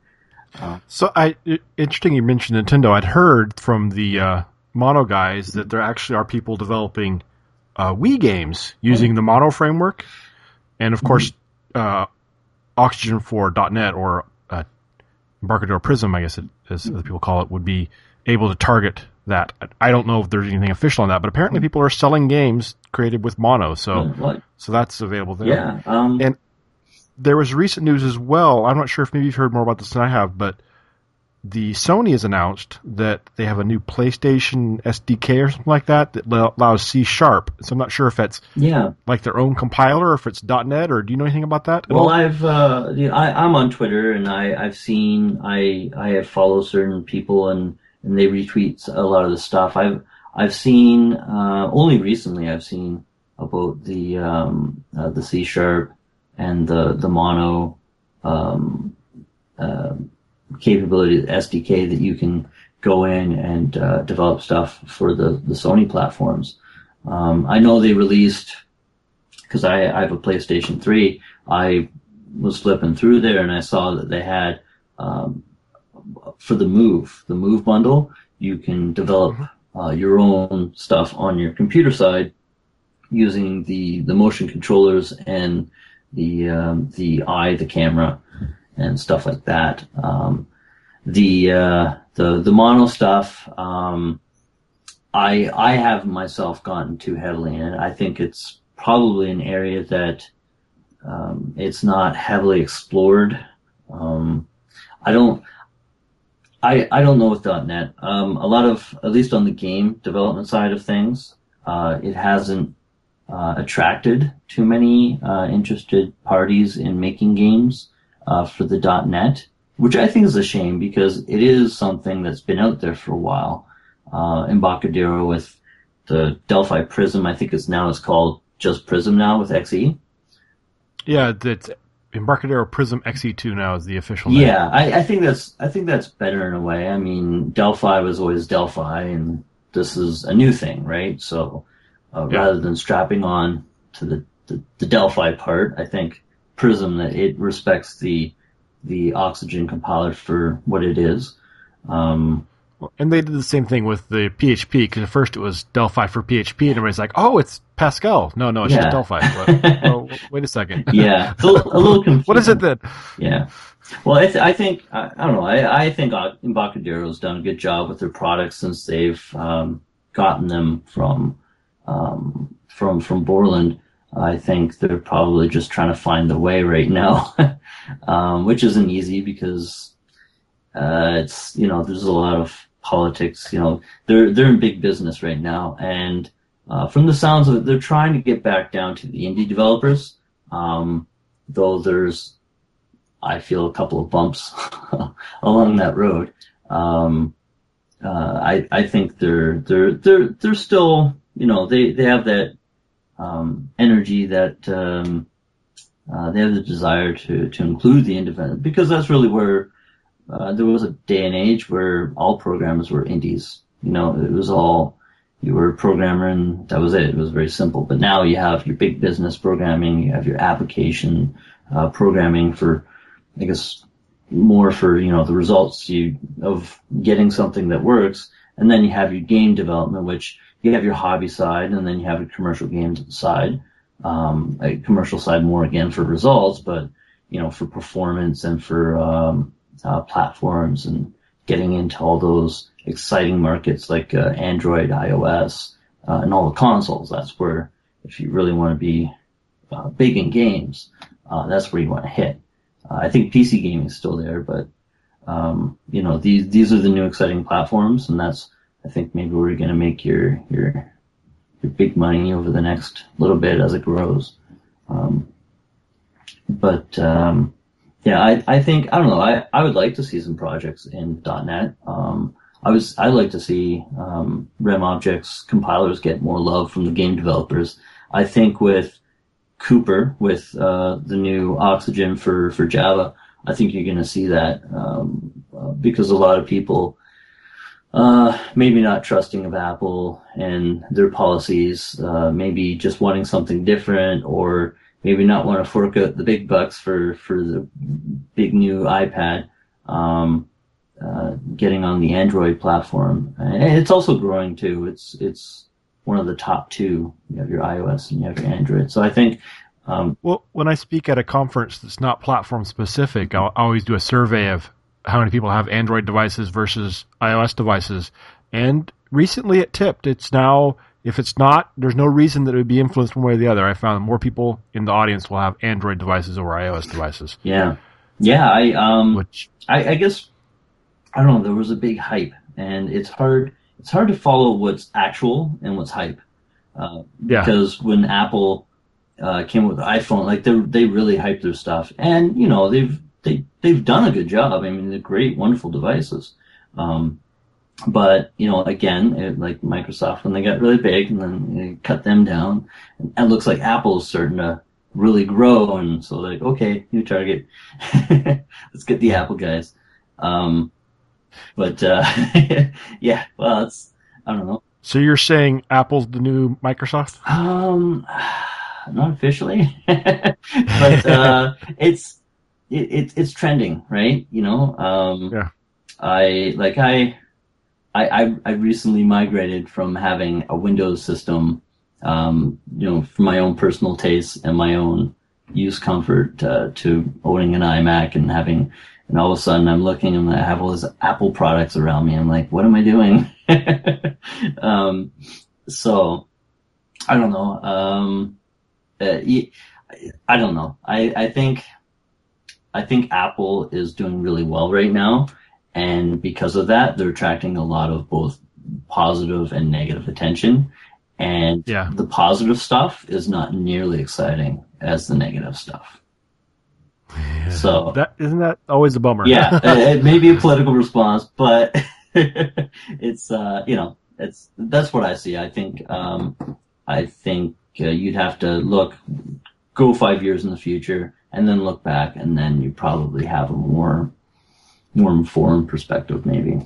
uh, so, I it, interesting you mentioned Nintendo. I'd heard from the uh, Mono guys that there actually are people developing uh, Wii games using the Mono framework, and of course, uh, Oxygen for .NET or uh, Embarcadero Prism, I guess it, as other people call it, would be able to target that. I don't know if there's anything official on that, but apparently people are selling games created with Mono, so so that's available there. Yeah. Um, and there was recent news as well. I'm not sure if maybe you've heard more about this than I have, but the Sony has announced that they have a new PlayStation S D K or something like that that allows C Sharp. So I'm not sure if that's yeah. like their own compiler or if it's .NET, or do you know anything about that? Well, I've uh, you know, I, I'm on Twitter, and I, I've seen I I have followed certain people, and and they retweet a lot of the stuff. I've I've seen uh, only recently. I've seen about the um, uh, the C Sharp and the the Mono um, uh, capability, the S D K that you can go in and uh, develop stuff for the the Sony platforms. Um, I know they released, because I, I have a PlayStation three. I was flipping through there and I saw that they had. Um, For the Move, the Move bundle, you can develop uh, your own stuff on your computer side using the, the motion controllers and the um, the eye, the camera, and stuff like that. Um, the uh, the the mono stuff, um, I I have myself gotten too heavily in it. I think it's probably an area that um, it's not heavily explored. Um, I don't. I, I don't know with .NET. Um, a lot of, at least on the game development side of things, uh, it hasn't uh, attracted too many uh, interested parties in making games uh, for the .NET, which I think is a shame because it is something that's been out there for a while. Uh, Embarcadero with the Delphi Prism, I think it's now it's called just Prism now with X E. Yeah, that's Embarcadero Prism X E two now is the official name. Yeah, I, I think that's I think that's better in a way. I mean, Delphi was always Delphi, and this is a new thing, right? So uh, yeah. rather than strapping on to the, the, the Delphi part, I think Prism that it respects the the Oxygen compiler for what it is. Um, and they did the same thing with the P H P, because at first it was Delphi for P H P, and everybody's like, oh, it's Pascal. No, no, it's yeah. just Delphi. But, well, wait a second. Yeah, it's a, a little confusing. What is it then? Yeah. Well, I, th- I think, I, I don't know, I, I think Embarcadero's done a good job with their products since they've um, gotten them from, um, from, from Borland. I think they're probably just trying to find the way right now, um, which isn't easy because uh, it's, you know, there's a lot of politics, you know, they're they're in big business right now, and uh, from the sounds of it, they're trying to get back down to the indie developers. Um, though there's, I feel, a couple of bumps along that road. Um, uh, I I think they're they're they're they're still, you know, they they have that um, energy that um, uh, they have the desire to to include the independent, because that's really where. Uh, there was a day and age where all programmers were indies. You know, it was all, you were a programmer and that was it. It was very simple. But now you have your big business programming, you have your application uh, programming for, I guess, more for, you know, the results you of getting something that works. And then you have your game development, which you have your hobby side, and then you have your commercial games side. Um, a commercial side more again for results, but, you know, for performance and for, um, Uh, platforms and getting into all those exciting markets like uh, Android, iOS, uh, and all the consoles. That's where, if you really want to be uh, big in games, uh, that's where you want to hit. Uh, I think P C gaming is still there, but um, you know, these these are the new exciting platforms, and that's, I think, maybe where you're going to make your your your big money over the next little bit as it grows. Um, but um, Yeah, I, I think, I don't know, I, I would like to see some projects in .NET. Um, I was, I'd like to see, um, RemObjects compilers get more love from the game developers. I think with Cooper, with, uh, the new Oxygen for, for Java, I think you're going to see that, um, uh, because a lot of people, uh, maybe not trusting of Apple and their policies, uh, maybe just wanting something different, or maybe not want to fork out the big bucks for, for the big new iPad, um, uh, getting on the Android platform. And it's also growing too. It's, it's one of the top two. You have your iOS and you have your Android. So I think, um, well, when I speak at a conference that's not platform specific, I'll always do a survey of how many people have Android devices versus iOS devices. And recently it tipped. It's now, if it's not, there's no reason that it would be influenced one way or the other. I found more people in the audience will have Android devices over iOS devices. Yeah. Yeah, I um Which, I, I guess I don't know, there was a big hype, and it's hard it's hard to follow what's actual and what's hype. Uh, yeah. Because when Apple uh, came with the iPhone, like they they really hyped their stuff. And, you know, they've they they've done a good job. I mean, they're great, wonderful devices. Um But, you know, again, it, like Microsoft, when they got really big and then they cut them down, and it looks like Apple's starting to really grow, and so like, okay, new target. Let's get the Apple guys. Um, but, uh, yeah, well, it's, I don't know. So you're saying Apple's the new Microsoft? Um, not officially, but, uh, it's, it, it, it's trending, right? You know, um, yeah. I, like, I, I, I recently migrated from having a Windows system, um, you know, for my own personal tastes and my own use comfort, uh, to owning an iMac and having and all of a sudden I'm looking and I have all these Apple products around me. I'm like, what am I doing? um, so I don't know. Um, uh, I don't know. I, I think, I think Apple is doing really well right now. And because of that, they're attracting a lot of both positive and negative attention. And yeah. the positive stuff is not nearly exciting as the negative stuff. Yeah. So that isn't that always a bummer? Yeah, it may be a political response, but it's uh, you know, it's that's what I see. I think um, I think uh, you'd have to look, go five years in the future, and then look back, and then you probably have a more more informed perspective, maybe.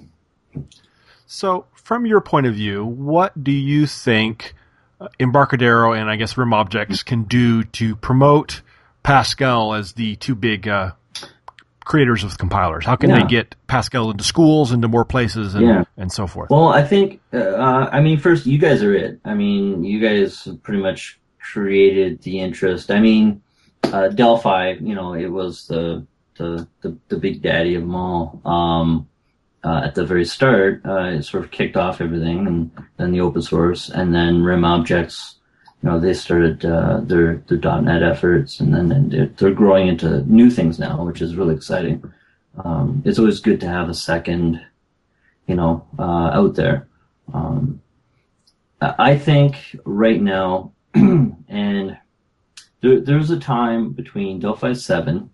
So, from your point of view, what do you think Embarcadero and I guess RimObjects can do to promote Pascal as the two big uh, creators of compilers? How can yeah. they get Pascal into schools, into more places, and, yeah. and so forth? Well, I think, uh, I mean, first, you guys are it. I mean, you guys pretty much created the interest. I mean, uh, Delphi, you know, it was the the, the, the big daddy of them all. Um, uh, at the very start, uh, it sort of kicked off everything, and then the open source, and then RimObjects, you know, they started uh, their their .NET efforts, and then and they're, they're growing into new things now, which is really exciting. Um, it's always good to have a second, you know, uh, out there. Um, I think right now, and there, there's a time between Delphi seven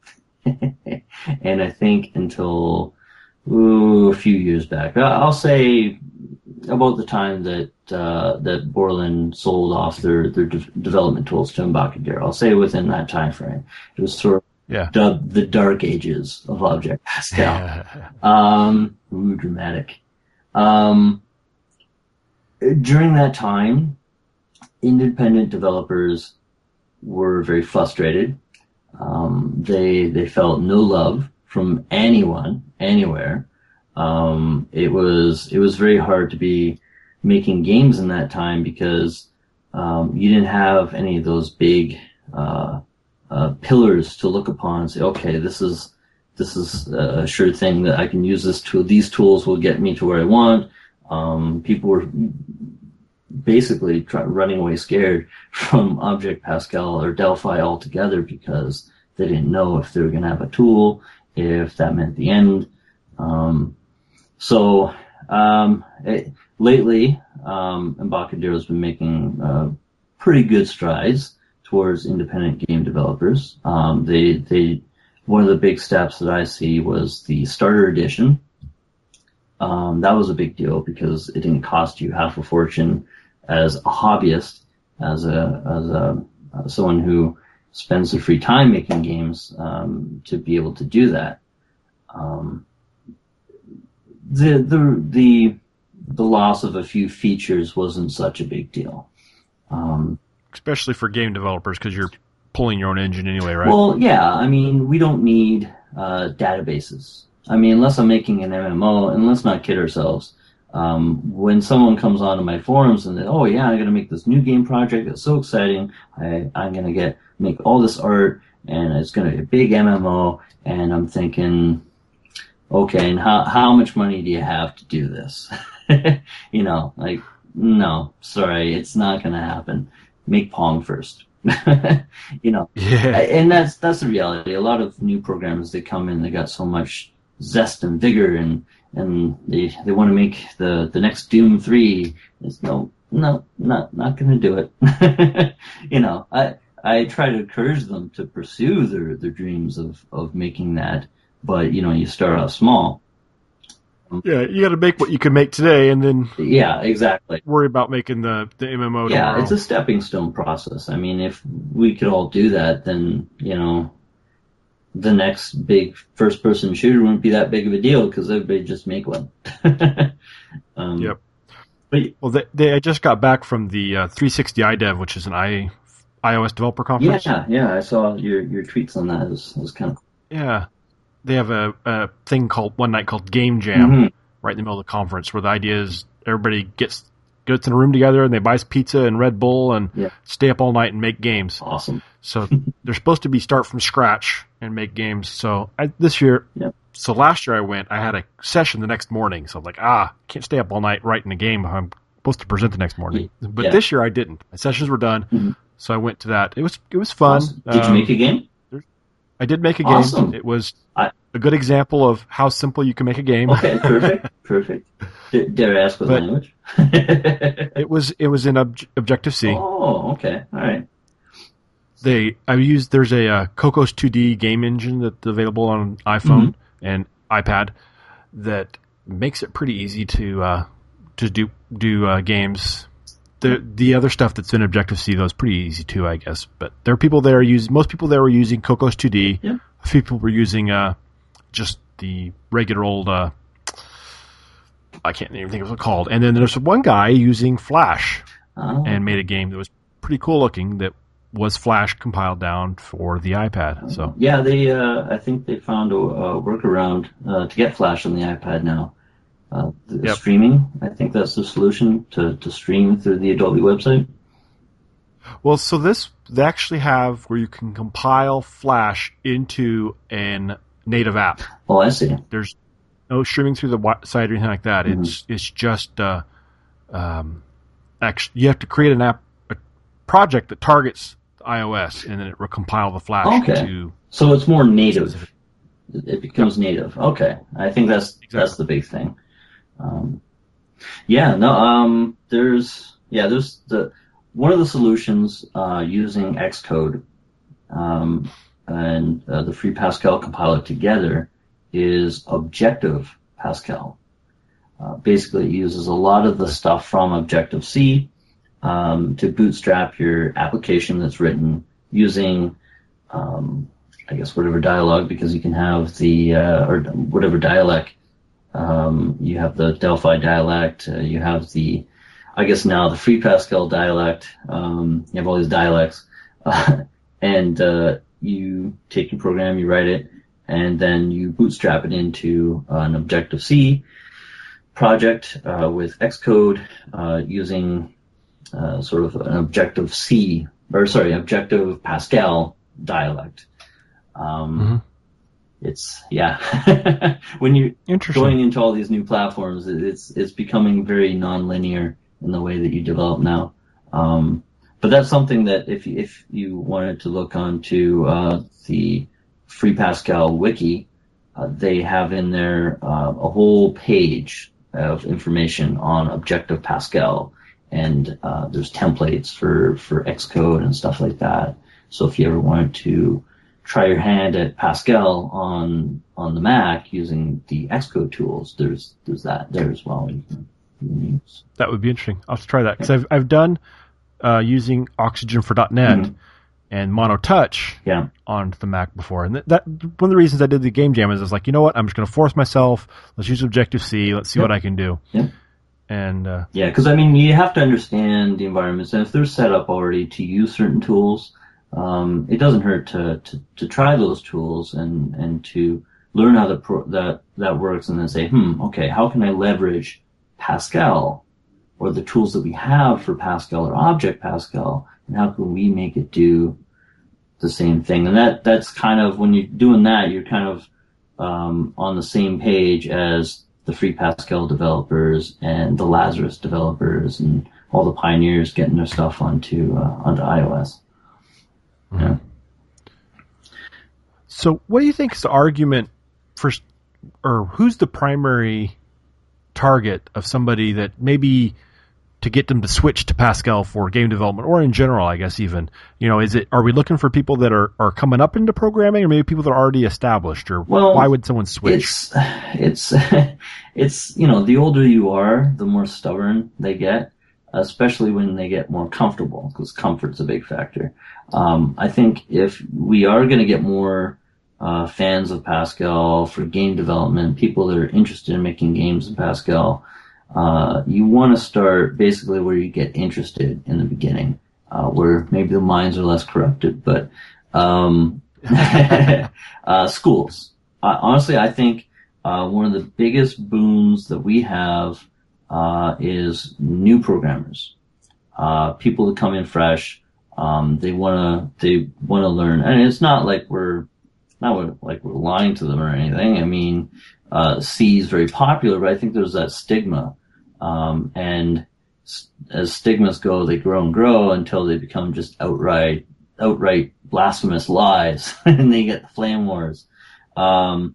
and I think until ooh, a few years back. I'll say about the time that uh, that Borland sold off their their de- development tools to Embarcadero. I'll say within that time frame. It was sort of yeah. dubbed the dark ages of Object Pascal. um, ooh, dramatic. Um, during that time, independent developers were very frustrated. Um, they they felt no love from anyone, anywhere. Um, it was it was very hard to be making games in that time because um, you didn't have any of those big uh, uh, pillars to look upon and say, okay, this is this is a sure thing that I can use this tool. These tools will get me to where I want. Um, people were basically try, running away scared from Object Pascal or Delphi altogether because they didn't know if they were going to have a tool, if that meant the end. Um, so um, it, lately, um, Embarcadero's been making uh, pretty good strides towards independent game developers. Um, they they one of the big steps that I see was the starter edition. Um, that was a big deal because it didn't cost you half a fortune as a hobbyist, as a as a uh, someone who spends their free time making games, um, to be able to do that. Um, the the the the loss of a few features wasn't such a big deal, um, especially for game developers because you're pulling your own engine anyway, right? Well, yeah. I mean, we don't need uh, databases. I mean, unless I'm making an M M O, and let's not kid ourselves. Um, when someone comes onto my forums and they, oh yeah, I'm gonna make this new game project that's so exciting. I, I'm gonna get make all this art, and it's gonna be a big M M O. And I'm thinking, okay, and how how much money do you have to do this? You know, like, no, sorry, it's not gonna happen. Make Pong first. You know, yeah. And that's that's the reality. A lot of new programmers, they come in, they got so much zest and vigor, and and they they want to make the the next Doom three. It's no no not not going to do it. You know, I I try to encourage them to pursue their their dreams of of making that, but you know, you start off small. Yeah, you got to make what you can make today, and then yeah, exactly. worry about making the the M M O tomorrow. Yeah, it's a stepping stone process. I mean, if we could all do that, then you know, the next big first-person shooter wouldn't be that big of a deal because everybody just make one. um, yep. But well, they, they I just got back from the uh, three sixty iDev, which is an I, iOS developer conference. Yeah, yeah, I saw your your tweets on that. It was, it was kind of yeah. They have a, a thing called one night called Game Jam, mm-hmm. right in the middle of the conference, where the idea is everybody gets gets in a room together and they buy pizza and Red Bull and yeah. stay up all night and make games. Awesome. So they're supposed to be start from scratch and make games. So I, this year, yeah. so last year I went, I had a session the next morning. So I'm like, ah, can't stay up all night writing a game. I'm supposed to present the next morning. But yeah. this year I didn't. My sessions were done. Mm-hmm. So I went to that. It was, it was fun. Awesome. Did um, you make a game? I did make a game. Awesome. It was I, a good example of how simple you can make a game. Okay, perfect, perfect. Did, dare I ask what but language? it was it was in Ob- Objective C. Oh, okay, all right. They I used there's a uh, Cocos two D game engine that's available on iPhone mm-hmm. and iPad that makes it pretty easy to uh, to do do uh, games. The the other stuff that's in Objective C though is pretty easy too, I guess. But there are people that are using most people that were using Cocos two D. Yeah. A few people were using uh, just the regular old. Uh, I can't even think of what it's called. And then there's one guy using Flash oh. and made a game that was pretty cool looking that was Flash compiled down for the iPad. So yeah, they uh, I think they found a, a workaround uh, to get Flash on the iPad now. Uh, the yep. Streaming, I think that's the solution to, to stream through the Adobe website. Well, so this they actually have where you can compile Flash into an native app. Oh, I see. There's no streaming through the site or anything like that. Mm-hmm. It's it's just uh, um, actually you have to create an app, a project that targets iOS, and then it will compile the Flash okay. to. So it's more native. It becomes yep. native. Okay, I think that's exactly. that's the big thing. Um, yeah, no, um, there's, yeah, there's the, one of the solutions, uh, using Xcode, um, and, uh, the Free Pascal compiler together is Objective Pascal. Uh, basically it uses a lot of the stuff from Objective-C, um, to bootstrap your application that's written using, um, I guess whatever dialogue, because you can have the, uh, or whatever dialect. Um, you have the Delphi dialect, uh, you have the, I guess now the Free Pascal dialect, um, you have all these dialects, uh, and, uh, you take your program, you write it, and then you bootstrap it into uh, an Objective-C project, uh, with Xcode, uh, using, uh, sort of an Objective-C, or sorry, Objective Pascal dialect. Um, mm-hmm. It's, yeah, when you're going into all these new platforms, it's, it's becoming very non-linear in the way that you develop now. Um, but that's something that if, if you wanted to look onto, uh, the Free Pascal wiki, uh, they have in there, uh, a whole page of information on Objective Pascal. And, uh, there's templates for, for Xcode and stuff like that. So if you ever wanted to try your hand at Pascal on on the Mac using the Xcode tools, there's there's that there as well. You can, you can use. That would be interesting. I'll have to try that because I've I've done uh, using Oxygen for .NET mm-hmm. and MonoTouch yeah. on the Mac before, and that, that one of the reasons I did the game jam is I was like, you know what, I'm just going to force myself. Let's use Objective-C. Let's see yep. what I can do. Yeah. And uh, yeah, because I mean, you have to understand the environments, and if they're set up already to use certain tools. Um, it doesn't hurt to, to, to try those tools and, and to learn how the pro, that, that works and then say, hmm, okay, how can I leverage Pascal or the tools that we have for Pascal or Object Pascal, and how can we make it do the same thing? And that, that's kind of, when you're doing that, you're kind of, um, on the same page as the Free Pascal developers and the Lazarus developers and all the pioneers getting their stuff onto, uh, onto iOS. Yeah. So what do you think is the argument for, or who's the primary target of somebody that maybe to get them to switch to Pascal for game development, or in general, I guess even, you know, is it, are we looking for people that are, are coming up into programming, or maybe people that are already established, or well, why would someone switch? It's, it's, it's, you know, the older you are, the more stubborn they get, especially when they get more comfortable, because comfort's a big factor. Um, I think if we are going to get more uh, fans of Pascal for game development, people that are interested in making games in Pascal, uh, you want to start basically where you get interested in the beginning, uh, where maybe the minds are less corrupted. But um, uh, schools, uh, honestly, I think uh, one of the biggest boons that we have uh, is new programmers, uh, people that come in fresh. Um, they wanna they wanna learn, and it's not like we're not like we're lying to them or anything. I mean, uh, C is very popular, but I think there's that stigma, um, and as stigmas go, they grow and grow until they become just outright outright blasphemous lies, and they get the flame wars. Um,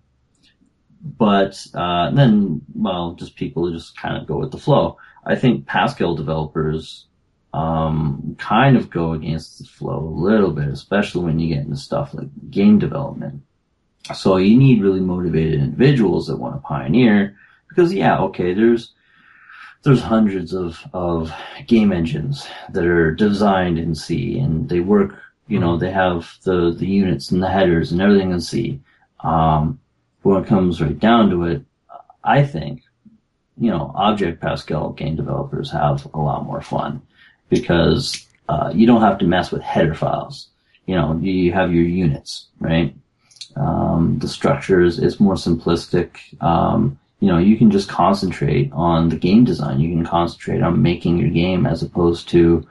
but uh, then, well, just people just kind of go with the flow. I think Pascal developers um, kind of go against the flow a little bit, especially when you get into stuff like game development. So you need really motivated individuals that want to pioneer, because yeah, okay, there's there's hundreds of of game engines that are designed in C, and they work. You know, they have the the units and the headers and everything in C. Um, but when it comes right down to it, I think, you know, Object Pascal game developers have a lot more fun, because uh, you don't have to mess with header files. You know, you have your units, right? Um, the structure is, is more simplistic. Um, you know, you can just concentrate on the game design. You can concentrate on making your game, as opposed to,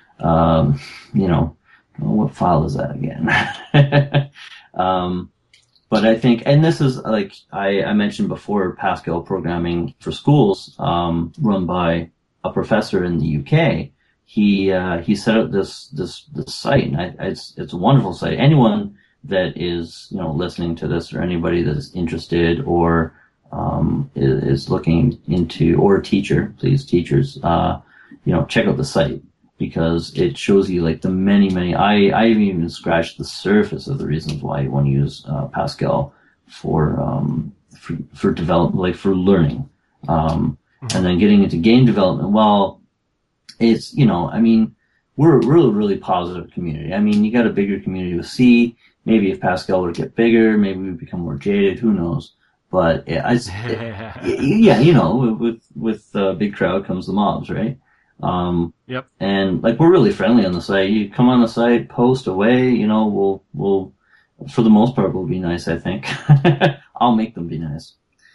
um, you know, well, what file is that again? um, but I think, and this is like I, I mentioned before, Pascal programming for schools, um, run by a professor in the U K. He uh, he set up this this this site, and I, it's it's a wonderful site. Anyone that is, you know, listening to this, or anybody that is interested or um, is, is looking into, or a teacher, please, teachers, uh, you know, check out the site, because it shows you like the many, many, I, I haven't even scratched the surface of the reasons why you want to use uh, Pascal for, um, for, for development, like for learning. Um, mm-hmm. And then getting into game development, well, it's, you know, I mean, we're a really, really positive community. I mean, you got a bigger community with C. Maybe if Pascal were to get bigger, maybe we become more jaded, who knows? But it, it's, it, yeah, you know, with, with a big crowd comes the mobs, right? Um, yep. And like, we're really friendly on the site. You come on the site, post away, you know, we'll, we'll, for the most part, we'll be nice, I think. I'll make them be nice.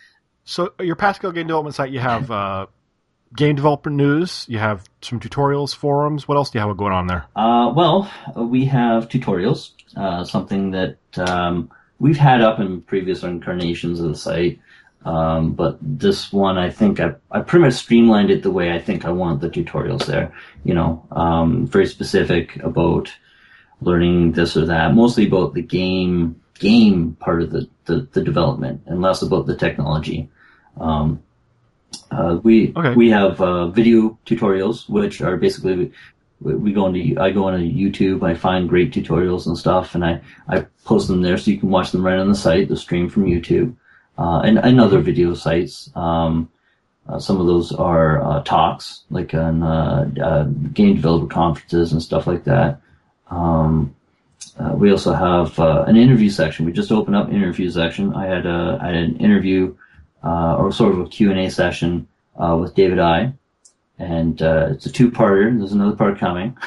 So your Pascal game development site, you have, uh, game developer news, you have some tutorials, forums. What else do you have going on there? Uh, well, we have tutorials, uh, something that, um, we've had up in previous incarnations of the site. Um, but this one, I think I, I pretty much streamlined it the way I think I want the tutorials there. You know, um, very specific about learning this or that, mostly about the game, game part of the, the, the development, and less about the technology. Um, uh, we, okay. we have, uh, video tutorials, which are basically, we, we go into, I go into YouTube, I find great tutorials and stuff, and I, I post them there so you can watch them right on the site, the stream from YouTube. Uh, and, and other video sites. Um, uh, some of those are uh, talks, like on uh, uh, game developer conferences and stuff like that. Um, uh, we also have uh, an interview section. We just opened up an interview section. I had, a, I had an interview, uh, or sort of a Q and A session uh, with David I. And uh, it's a two-parter. There's another part coming.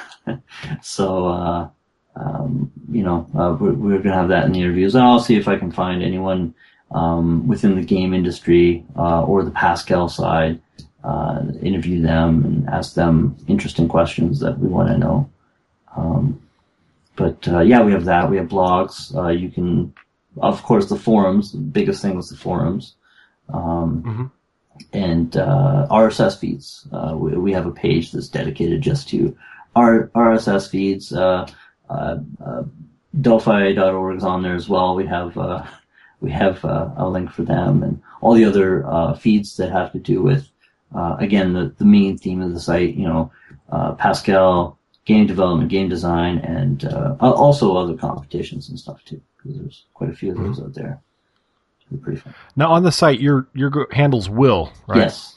so, uh, um, you know, uh, we're, we're going to have that in the interviews. And I'll see if I can find anyone Um, within the game industry, uh, or the Pascal side, uh, interview them and ask them interesting questions that we want to know. Um, but, uh, yeah, we have that. We have blogs. Uh, you can, of course, the forums. The biggest thing was the forums. Um, mm-hmm. And, uh, R S S feeds. Uh, we, we have a page that's dedicated just to our R S S feeds. Uh, uh, uh, Delphi dot org is on there as well. We have, uh, We have uh, a link for them, and all the other uh, feeds that have to do with, uh, again, the, the main theme of the site, you know, uh, Pascal, game development, game design, and uh, also other competitions and stuff too, because there's quite a few of those mm-hmm. out there. It's pretty fun. Now on the site, your your handle's Will, right? Yes.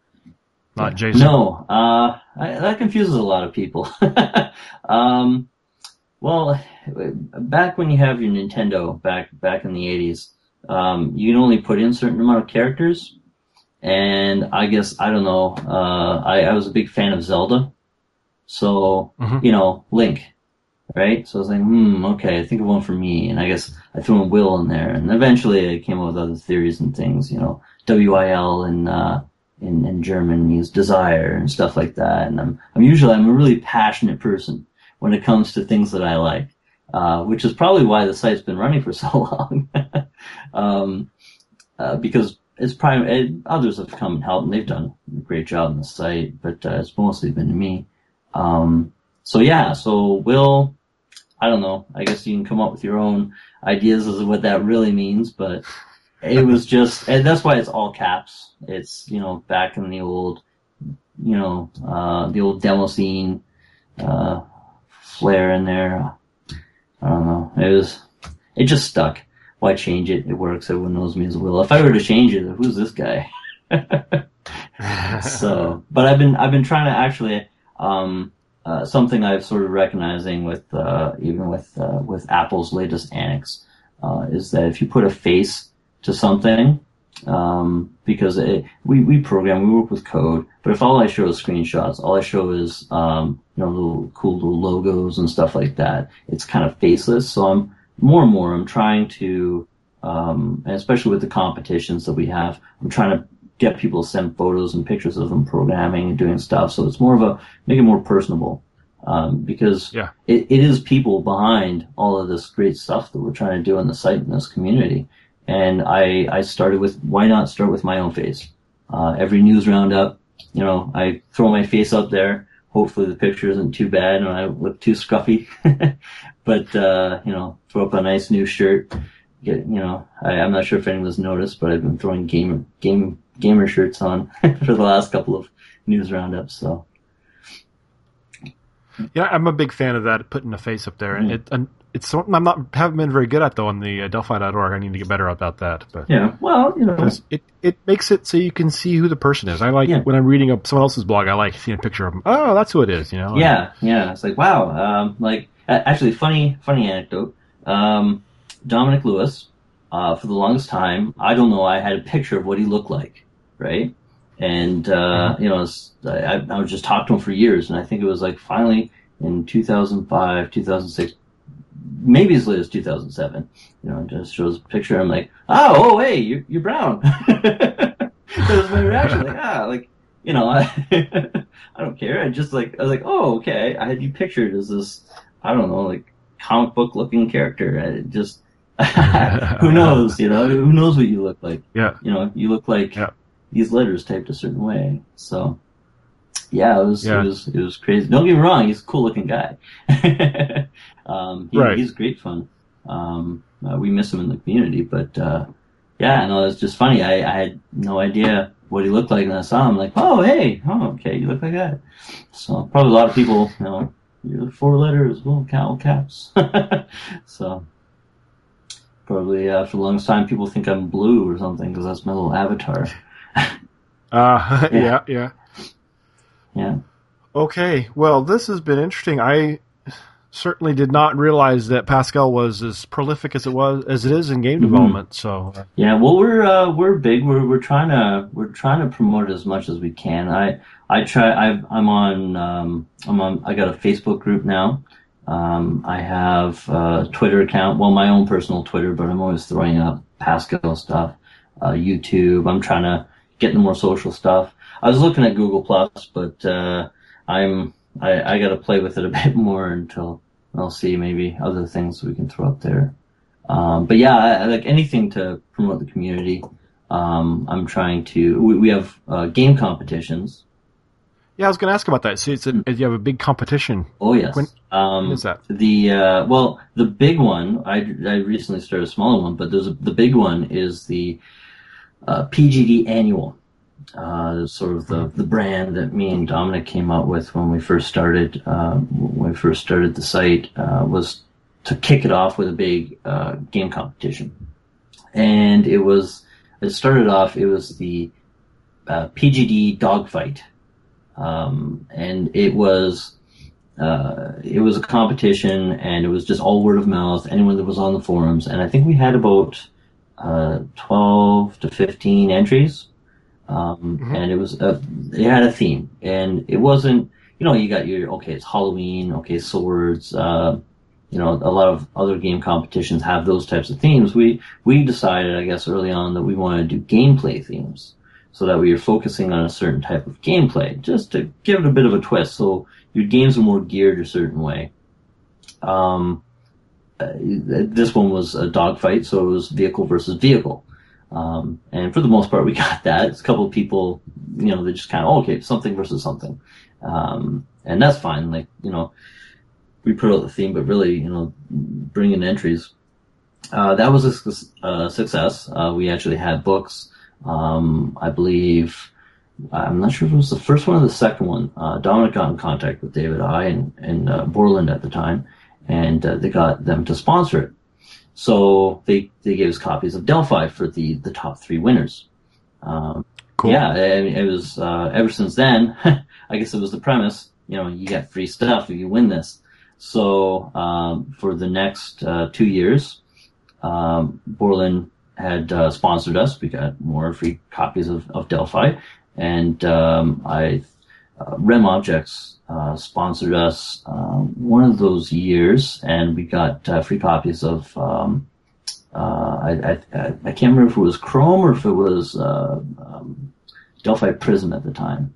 Not Jason. No, uh, I, that confuses a lot of people. um, well, back when you have your Nintendo, back back in the eighties, um, you can only put in a certain amount of characters. And I guess, I don't know, uh, I, I was a big fan of Zelda. So, mm-hmm. you know, Link, right? So I was like, hmm, okay, think of one for me. And I guess I threw a Will in there. And eventually I came up with other theories and things, you know, W I L and, uh, in, in German means desire and stuff like that. And I'm, I'm usually, I'm a really passionate person when it comes to things that I like, uh, which is probably why the site's been running for so long. um, uh, because it's probably, it, others have come and helped and they've done a great job on the site, but uh, it's mostly been me. Um, so yeah, so Will, I don't know, I guess you can come up with your own ideas as to what that really means, but it was just, and that's why it's all caps. It's, you know, back in the old, you know, uh, the old demo scene, uh, flair in there. I don't know. It was, it just stuck. Why change it? It works. Everyone knows me as Will. If I were to change it, who's this guy? So, but I've been, I've been trying to actually, um, uh, something I've sort of recognizing with, uh, even with, uh, with Apple's latest Annex, uh, is that if you put a face to something, um, because it, we, we program, we work with code, but if all I show is screenshots, all I show is, um, you know, little cool little logos and stuff like that, it's kind of faceless. So I'm more and more, I'm trying to, um, and especially with the competitions that we have, I'm trying to get people to send photos and pictures of them programming and doing stuff. So it's more of a, make it more personable. Um, because yeah. it, it is people behind all of this great stuff that we're trying to do on the site and this community. And I, I started with, why not start with my own face? Uh, every news roundup, you know, I throw my face up there. Hopefully the picture isn't too bad and I look too scruffy. But, uh, you know, throw up a nice new shirt. Get, you know, I, I'm not sure if anyone's noticed, but I've been throwing gamer, game, gamer shirts on for the last couple of news roundups, so. Yeah, I'm a big fan of that, putting a face up there. And, it, and it's something I'm not haven't been very good at though on the uh, Delphi dot org. I need to get better about that. But yeah, well, you know, it it makes it so you can see who the person is. I like yeah. when I'm reading a, someone else's blog. I like seeing a picture of them. Oh, that's who it is. You know. Yeah, yeah. It's like wow. Um, like actually, funny funny anecdote. Um, Dominic Lewis. Uh, for the longest time, I don't know. I had a picture of what he looked like, right? And uh, mm-hmm. you know, was, I, I was just talking to him for years, and I think it was like finally in two thousand five, two thousand six, maybe as late as two thousand seven. You know, it just shows a picture. I'm like, oh, oh, hey, you're, you're brown. That was my reaction. Like, ah, like, you know, I, I don't care. I just like, I was like, oh, okay. I had you pictured as this, I don't know, like comic book looking character. I just, who knows? You know, who knows what you look like? Yeah. You know, you look like. Yeah. These letters typed a certain way. So, yeah, it was, yeah. it was, it was crazy. Don't get me wrong, he's a cool looking guy. um, he, right. He's great fun. Um, uh, we miss him in the community, but, uh, yeah, no, it's just funny. I, I had no idea what he looked like, and I saw him like, oh, hey, oh, okay, you look like that. So, probably a lot of people, you know, you're four letters, little cow caps. So, probably, uh, for the longest time, people think I'm blue or something, because that's my little avatar. Uh, yeah. yeah, yeah. Yeah. Okay, well, this has been interesting. I certainly did not realize that Pascal was as prolific as it was, as it is in game mm-hmm. development. So yeah, well, we're uh, we're big. We're we're trying to we're trying to promote it as much as we can. I I try. I've, I'm on. Um, I'm on. I got a Facebook group now. Um, I have a Twitter account. Well, my own personal Twitter, but I'm always throwing up Pascal stuff. Uh, YouTube. I'm trying to get into more social stuff. I was looking at Google Plus, but uh, I'm I, I got to play with it a bit more until I'll see maybe other things we can throw up there. Um, but yeah, I, like anything to promote the community. Um, I'm trying to. We, we have uh, game competitions. Yeah, I was going to ask about that. See, it's a, you have a big competition. Oh yes. When, um, when is that? The uh, well, the big one. I I recently started a smaller one, but there's a, the big one is the uh, P G D Annual. Uh, sort of the, the brand that me and Dominic came up with when we first started, uh, when we first started the site, uh, was to kick it off with a big, uh, game competition. And it was, it started off, it was the, uh, P G D Dogfight. Um, and it was, uh, it was a competition and it was just all word of mouth, anyone that was on the forums. And I think we had about, uh, twelve to fifteen entries. Um, mm-hmm. And it was, a, it had a theme, and it wasn't, you know, you got your, okay, it's Halloween, okay, swords, uh, you know, a lot of other game competitions have those types of themes. We, we decided, I guess, early on that we wanted to do gameplay themes. so that we were focusing on a certain type of gameplay, just to give it a bit of a twist. So your games are more geared a certain way. Um, uh, this one was a dogfight, so it was vehicle versus vehicle. Um, and for the most part, we got that. It's a couple of people, you know, they just kind of, oh, okay, something versus something. Um, and that's fine. Like, you know, we put out the theme, but really, you know, bring in entries. Uh, that was a uh, success. Uh, we actually had books. Um, I believe, I'm not sure if it was the first one or the second one. Uh, Dominic got in contact with David I and, and uh, Borland at the time, and uh, they got them to sponsor it. So they, they gave us copies of Delphi for the, the top three winners. Um, cool. Yeah, I mean, it was, uh, ever since then, I guess it was the premise, you know, you get free stuff if you win this. So, um, for the next, uh, two years, um, Borland had, uh, sponsored us. We got more free copies of, of Delphi. And, um, I, uh, Rem Objects, uh, sponsored us, uh, one of those years, and we got, uh, free copies of, um, uh, I, I, I can't remember if it was Chrome or if it was, uh, um, Delphi Prism at the time.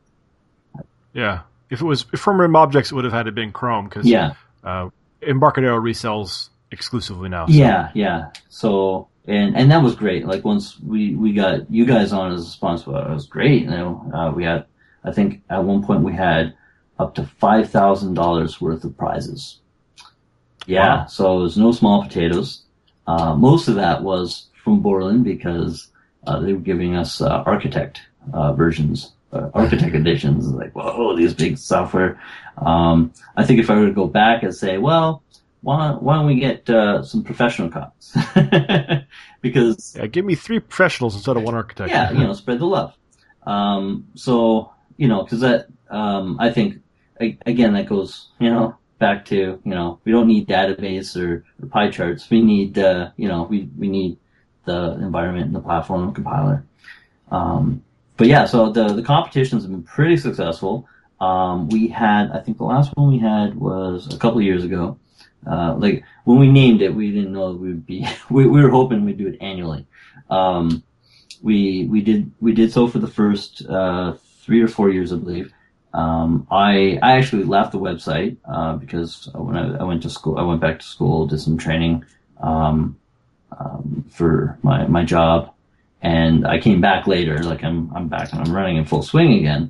Yeah. If it was from Rem Objects, it would have had to been Chrome, because, yeah. uh, Embarcadero resells exclusively now. So. Yeah, yeah. So, and, and that was great. Like, once we, we got you guys on as a sponsor, it was great. You know, uh, we had, I think at one point we had up to five thousand dollars worth of prizes. Yeah. Wow. So it was no small potatoes. Uh, most of that was from Borland, because, uh, they were giving us, uh, architect, uh, versions, uh, architect editions. Like, whoa, these big software. Um, I think if I were to go back and say, well, why don't, why don't we get, uh, some professional copies? Because. Yeah, give me three professionals instead of one architect. Yeah, you know, spread the love. Um, so, you know, cause that, um, I think, again, that goes, you know, back to, you know, we don't need database or, or pie charts. We need, uh, you know, we, we need the environment and the platform and compiler. Um, but yeah, so the, the competitions have been pretty successful. Um, we had, I think the last one we had was a couple of years ago. Uh, like when we named it, we didn't know we would be, we, we were hoping we'd do it annually. Um, we, we did, we did so for the first, uh, three or four years, I believe. Um, I, I actually left the website, uh, because when I, I went to school, I went back to school, did some training, um, um, for my, my job. And I came back later, like I'm, I'm back and I'm running in full swing again.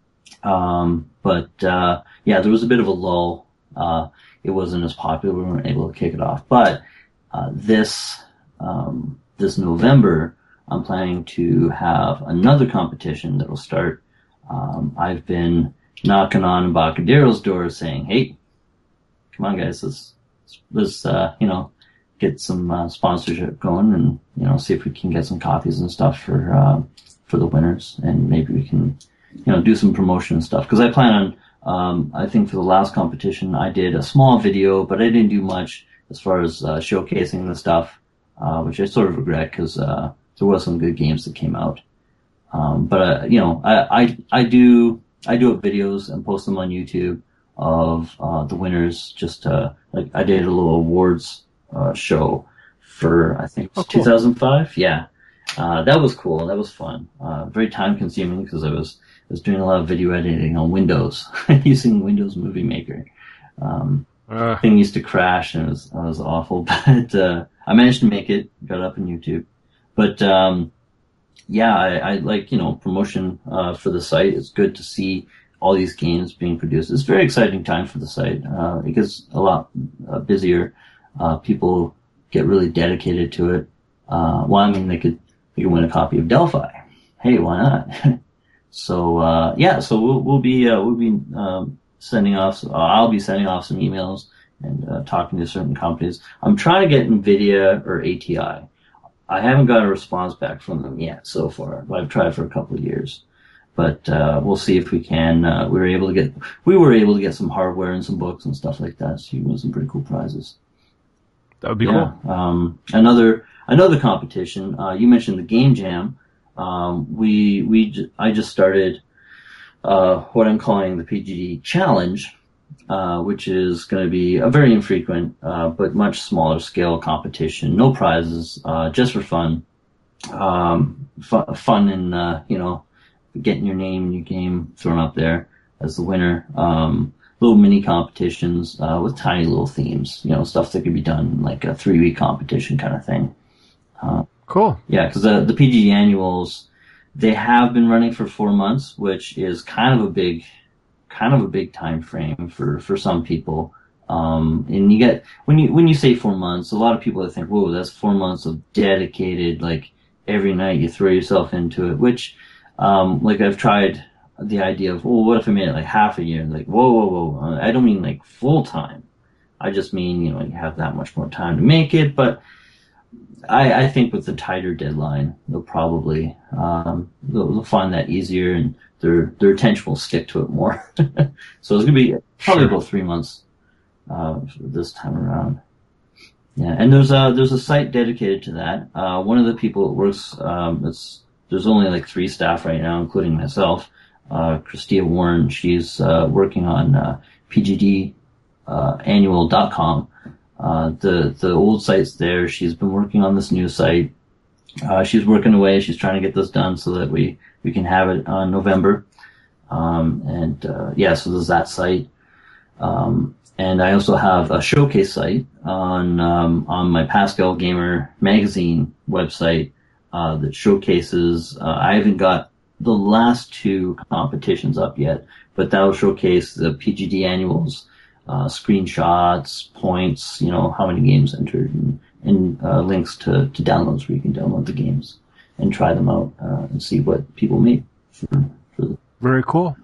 Um, but, uh, yeah, there was a bit of a lull. Uh, it wasn't as popular. We weren't able to kick it off. But, uh, this, um, this November, I'm planning to have another competition that will start. Um, I've been knocking on Embarcadero's door saying, hey, come on guys, let's, let's, uh, you know, get some, uh, sponsorship going and, you know, see if we can get some copies and stuff for, uh, for the winners, and maybe we can, you know, do some promotion and stuff. Cause I plan on, um, I think for the last competition, I did a small video, but I didn't do much as far as, uh, showcasing the stuff, uh, which I sort of regret, cause, uh, there was some good games that came out. Um, but, uh, you know, I, I, I do, I do videos and post them on YouTube of, uh, the winners. Just, uh, like I did a little awards, uh, show for, I think, oh, cool. two thousand five. Yeah. Uh, that was cool. That was fun. Uh, very time consuming because I was, I was doing a lot of video editing on Windows using Windows Movie Maker. Um, uh. thing used to crash and it was, it was awful, but, uh, I managed to make it, got up on YouTube. But, um, yeah, I, I like, you know, promotion, uh, for the site. It's good to see all these games being produced. It's a very exciting time for the site. Uh, it gets a lot uh, busier. Uh, people get really dedicated to it. Uh, well, I mean, they could, they could win a copy of Delphi. Hey, why not? so, uh, yeah, so we'll, we'll be, uh, we'll be, um, sending off, uh, I'll be sending off some emails and, uh, talking to certain companies. I'm trying to get NVIDIA or A T I. I haven't got a response back from them yet so far. I've tried for a couple of years, but uh, we'll see if we can. Uh, we were able to get we were able to get some hardware and some books and stuff like that. So you won some pretty cool prizes. That would be yeah. cool. Um, another another competition. Uh, you mentioned the Game Jam. Um, we we I just started uh, what I'm calling the P G D Challenge. Uh, which is going to be a very infrequent, uh, but much smaller scale competition. No prizes, uh, just for fun. Um, fu- fun and, uh, you know, getting your name and your game thrown up there as the winner. Um, little mini competitions uh, with tiny little themes, you know, stuff that could be done like a three week competition kind of thing. Uh, cool. Yeah, because the the P G D annuals, they have been running for four months, which is kind of a big, kind of a big time frame for, for some people. Um, and you get when you when you say four months, a lot of people think, "Whoa, that's four months of dedicated, like every night you throw yourself into it." Which, um, like I've tried the idea of, "Oh, what if I made it like half a year?" Like, whoa, whoa, whoa! I don't mean like full time. I just mean, you know, you have that much more time to make it. But I, I think with the tighter deadline, they'll probably um, they'll, they'll find that easier, and their their attention will stick to it more. So it's gonna be probably Sure. about three months. Uh, this time around. Yeah, and there's a there's a site dedicated to that. Uh, one of the people that works, um, it's there's only like three staff right now, including myself. Uh, Christia Warren, she's uh, working on uh, P G D annual dot com. Uh, the the old site's there. She's been working on this new site. Uh, she's working away. She's trying to get this done so that we we can have it on November. Um, and uh, yeah, so there's that site. Um, And I also have a showcase site on um, on my Pascal Gamer magazine website uh, that showcases. Uh, I haven't got the last two competitions up yet, but that will showcase the P G D annuals, uh, screenshots, points, you know, how many games entered, and, and uh, links to, to downloads where you can download the games and try them out uh, and see what people made. For, for the- Very cool.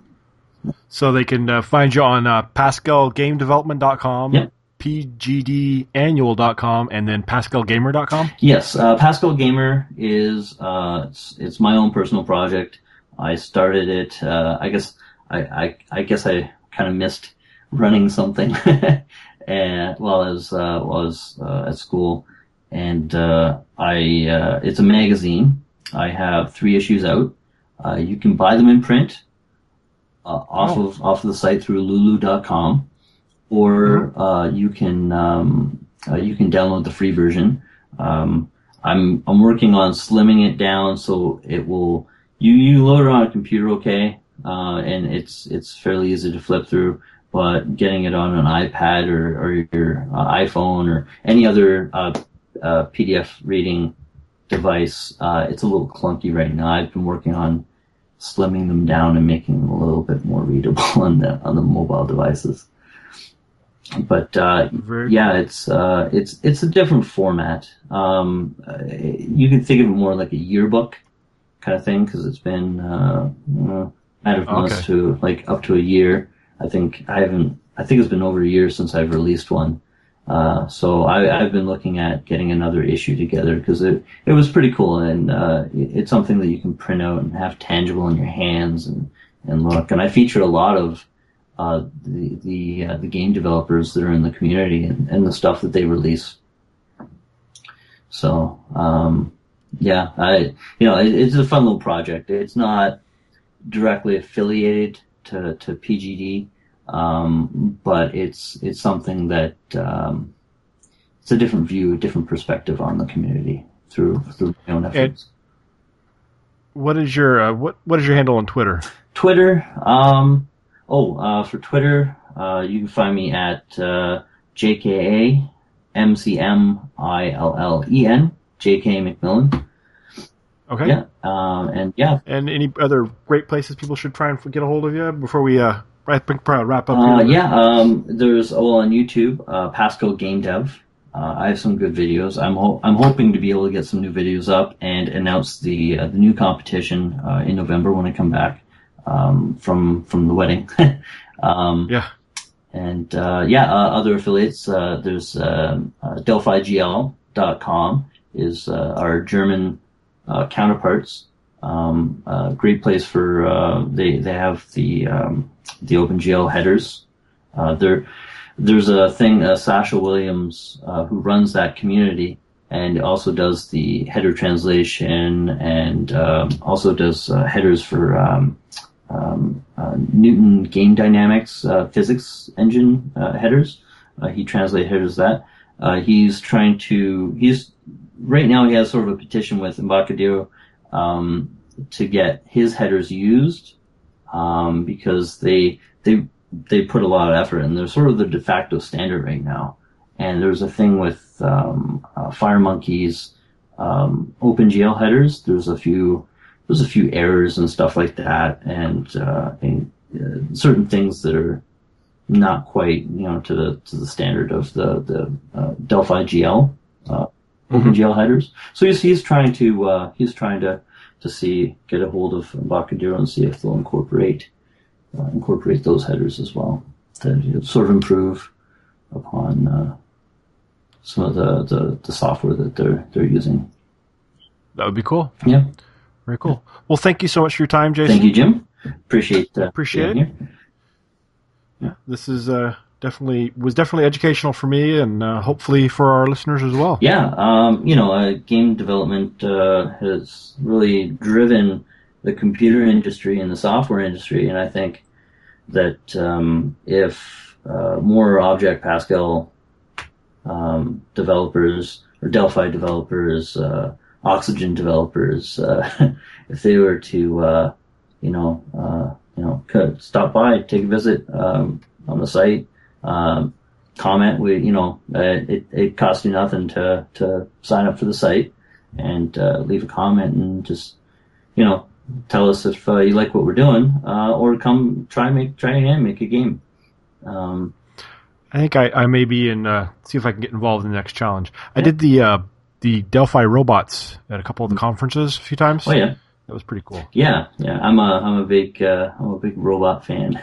So they can uh, find you on uh, pascal game development dot com, Yep. P G D annual dot com, and then pascal gamer dot com? Yes, uh, Pascal Gamer is uh, it's, it's my own personal project. I started it. Uh, I guess I, I I guess I kind of missed running something and while I was uh, while I was uh, at school, and uh, I uh, it's a magazine. I have three issues out. Uh, you can buy them in print. Uh, off Oh. of off of the site through lulu dot com, or uh, you can um, uh, you can download the free version. Um, I'm I'm working on slimming it down so it will you you load it on a computer, okay, uh, and it's it's fairly easy to flip through. But getting it on an iPad or or your uh, iPhone or any other uh, uh, P D F reading device, uh, it's a little clunky right now. I've been working on slimming them down and making them a little bit more readable on the on the mobile devices. But uh, Very yeah, it's uh, it's it's a different format. Um, uh, you can think of it more like a yearbook kind of thing because it's been uh, uh, out of months Okay. to like up to a year. I think I haven't. I think it's been over a year since I've released one. Uh, so I, I've been looking at getting another issue together because it, it was pretty cool, and uh, it, it's something that you can print out and have tangible in your hands and, and look. And I featured a lot of uh, the the uh, the game developers that are in the community and, and the stuff that they release. So um, yeah, I you know it, it's a fun little project. It's not directly affiliated to to P G D. Um, but it's it's something that um, it's a different view, a different perspective on the community through through my own efforts. What is your uh, what what is your handle on Twitter? Twitter, um, oh, uh, for Twitter, uh, you can find me at uh, J K A M C M I L L E N, J K McMillan. Okay. Yeah, uh, and yeah. And any other great places people should try and get a hold of you before we uh, wrap, wrap up Uh, here? yeah, um, there's oh on YouTube, uh, Pascal Game Dev. Uh, I have some good videos. I'm ho- I'm hoping to be able to get some new videos up and announce the uh, the new competition uh, in November when I come back um, from from the wedding. um, Yeah. And uh, yeah, uh, other affiliates. Uh, there's uh, uh, Delphi G L dot com is uh, our German uh, counterparts. Um, uh, great place for uh, they they have the um, the OpenGL headers. Uh, there there's a thing uh, Sasha Williams uh, who runs that community and also does the header translation and um, also does uh, headers for um, um, uh, Newton Game Dynamics uh, physics engine uh, headers. Uh, he translates headers that. Uh, he's trying to he's right now he has sort of a petition with Embarcadero. Um, to get his headers used, um, because they they they put a lot of effort in. They're sort of the de facto standard right now. And there's a thing with um, uh, FireMonkey's um, OpenGL headers. There's a few there's a few errors and stuff like that, and, uh, and uh, certain things that are not quite, you know, to the to the standard of the the uh, Delphi G L uh, mm-hmm. OpenGL headers. So he's he's trying to uh, he's trying to to see get a hold of Embarcadero and see if they'll incorporate uh, incorporate those headers as well to, you know, sort of improve upon uh, some of the, the, the software that they're they're using. That would be cool. Yeah, very cool. Well, thank you so much for your time, Jason. Thank you, Jim. Appreciate uh, appreciate it. Here. Yeah, this is uh, definitely was definitely educational for me, and uh, hopefully for our listeners as well. Yeah, um, you know, uh, game development uh, has really driven the computer industry and the software industry, and I think that um, if uh, more Object Pascal um, developers or Delphi developers, uh, Oxygen developers, uh, if they were to, uh, you know, uh, you know, could stop by, take a visit um, on the site, um, comment. We, you know, uh, it it costs you nothing to to sign up for the site and uh, leave a comment and just, you know, tell us if uh, you like what we're doing, uh, or come try make try and make a game. Um, I think I, I may be in. Uh, see if I can get involved in the next challenge. I did the uh, the Delphi robots at a couple of the conferences a few times. Oh yeah, that was pretty cool. Yeah, yeah. I'm a I'm a big uh, I'm a big robot fan.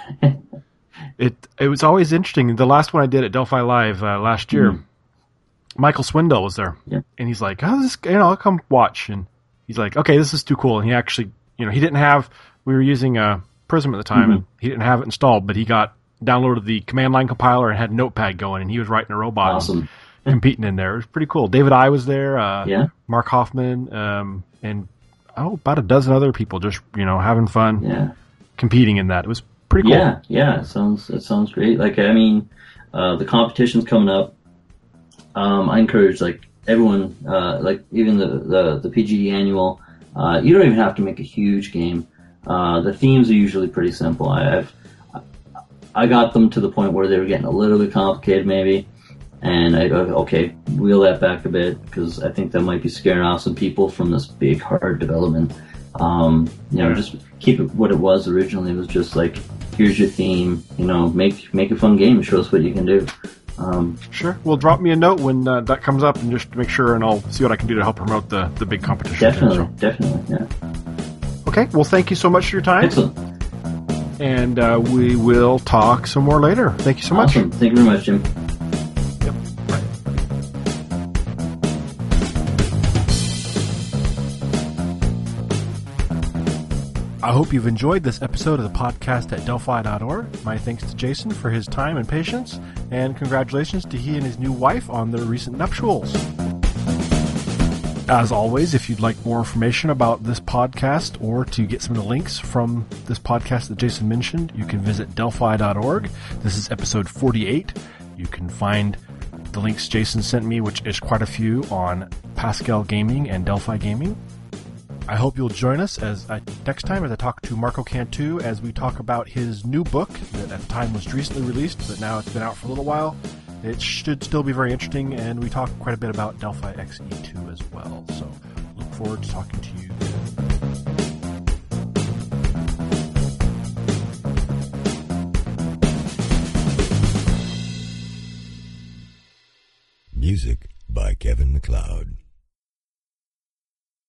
it it was always interesting. The last one I did at Delphi Live uh, last year, mm. Michael Swindell was there, yeah. and he's like, "Oh, this, you know, I'll come watch." And he's like, "Okay, this is too cool." And he actually, you know, he didn't have. We were using a Prism at the time, mm-hmm. and he didn't have it installed, but he got downloaded the command line compiler and had Notepad going, and he was writing a robot. Awesome. Competing in there. It was pretty cool. David I was there, uh, yeah. Mark Hoffman, um, and oh, about a dozen other people just, you know, having fun, yeah. competing in that. It was pretty cool. Yeah, yeah, it sounds, it sounds great. Like, I mean, uh, the competition's coming up. Um, I encourage, like, everyone, uh, like, even the, the, the P G D annual, uh, you don't even have to make a huge game. Uh, the themes are usually pretty simple. I, I've, I got them to the point where they were getting a little bit complicated, maybe. And I go, okay, wheel that back a bit, because I think that might be scaring off some people from this big, hard development. Um, you know, just keep it what it was originally. It was just like, here's your theme, you know, make make a fun game, show us what you can do. Um, sure. Well, drop me a note when uh, that comes up, and just make sure, and I'll see what I can do to help promote the, the big competition. Definitely, too, so. definitely, yeah. Okay, well, thank you so much for your time. Excellent. And uh, we will talk some more later. Thank you so much. Awesome. Thank you very much, Jim. I hope you've enjoyed this episode of the podcast at Delphi dot org. My thanks to Jason for his time and patience, and congratulations to he and his new wife on their recent nuptials. As always, if you'd like more information about this podcast or to get some of the links from this podcast that Jason mentioned, you can visit Delphi dot org. This is episode forty-eight. You can find the links Jason sent me, which is quite a few, on Pascal Gaming and Delphi Gaming. I hope you'll join us as I, next time as I talk to Marco Cantu as we talk about his new book that at the time was recently released, but now it's been out for a little while. It should still be very interesting, and we talk quite a bit about Delphi X E two as well. So look forward to talking to you then. Music by Kevin MacLeod.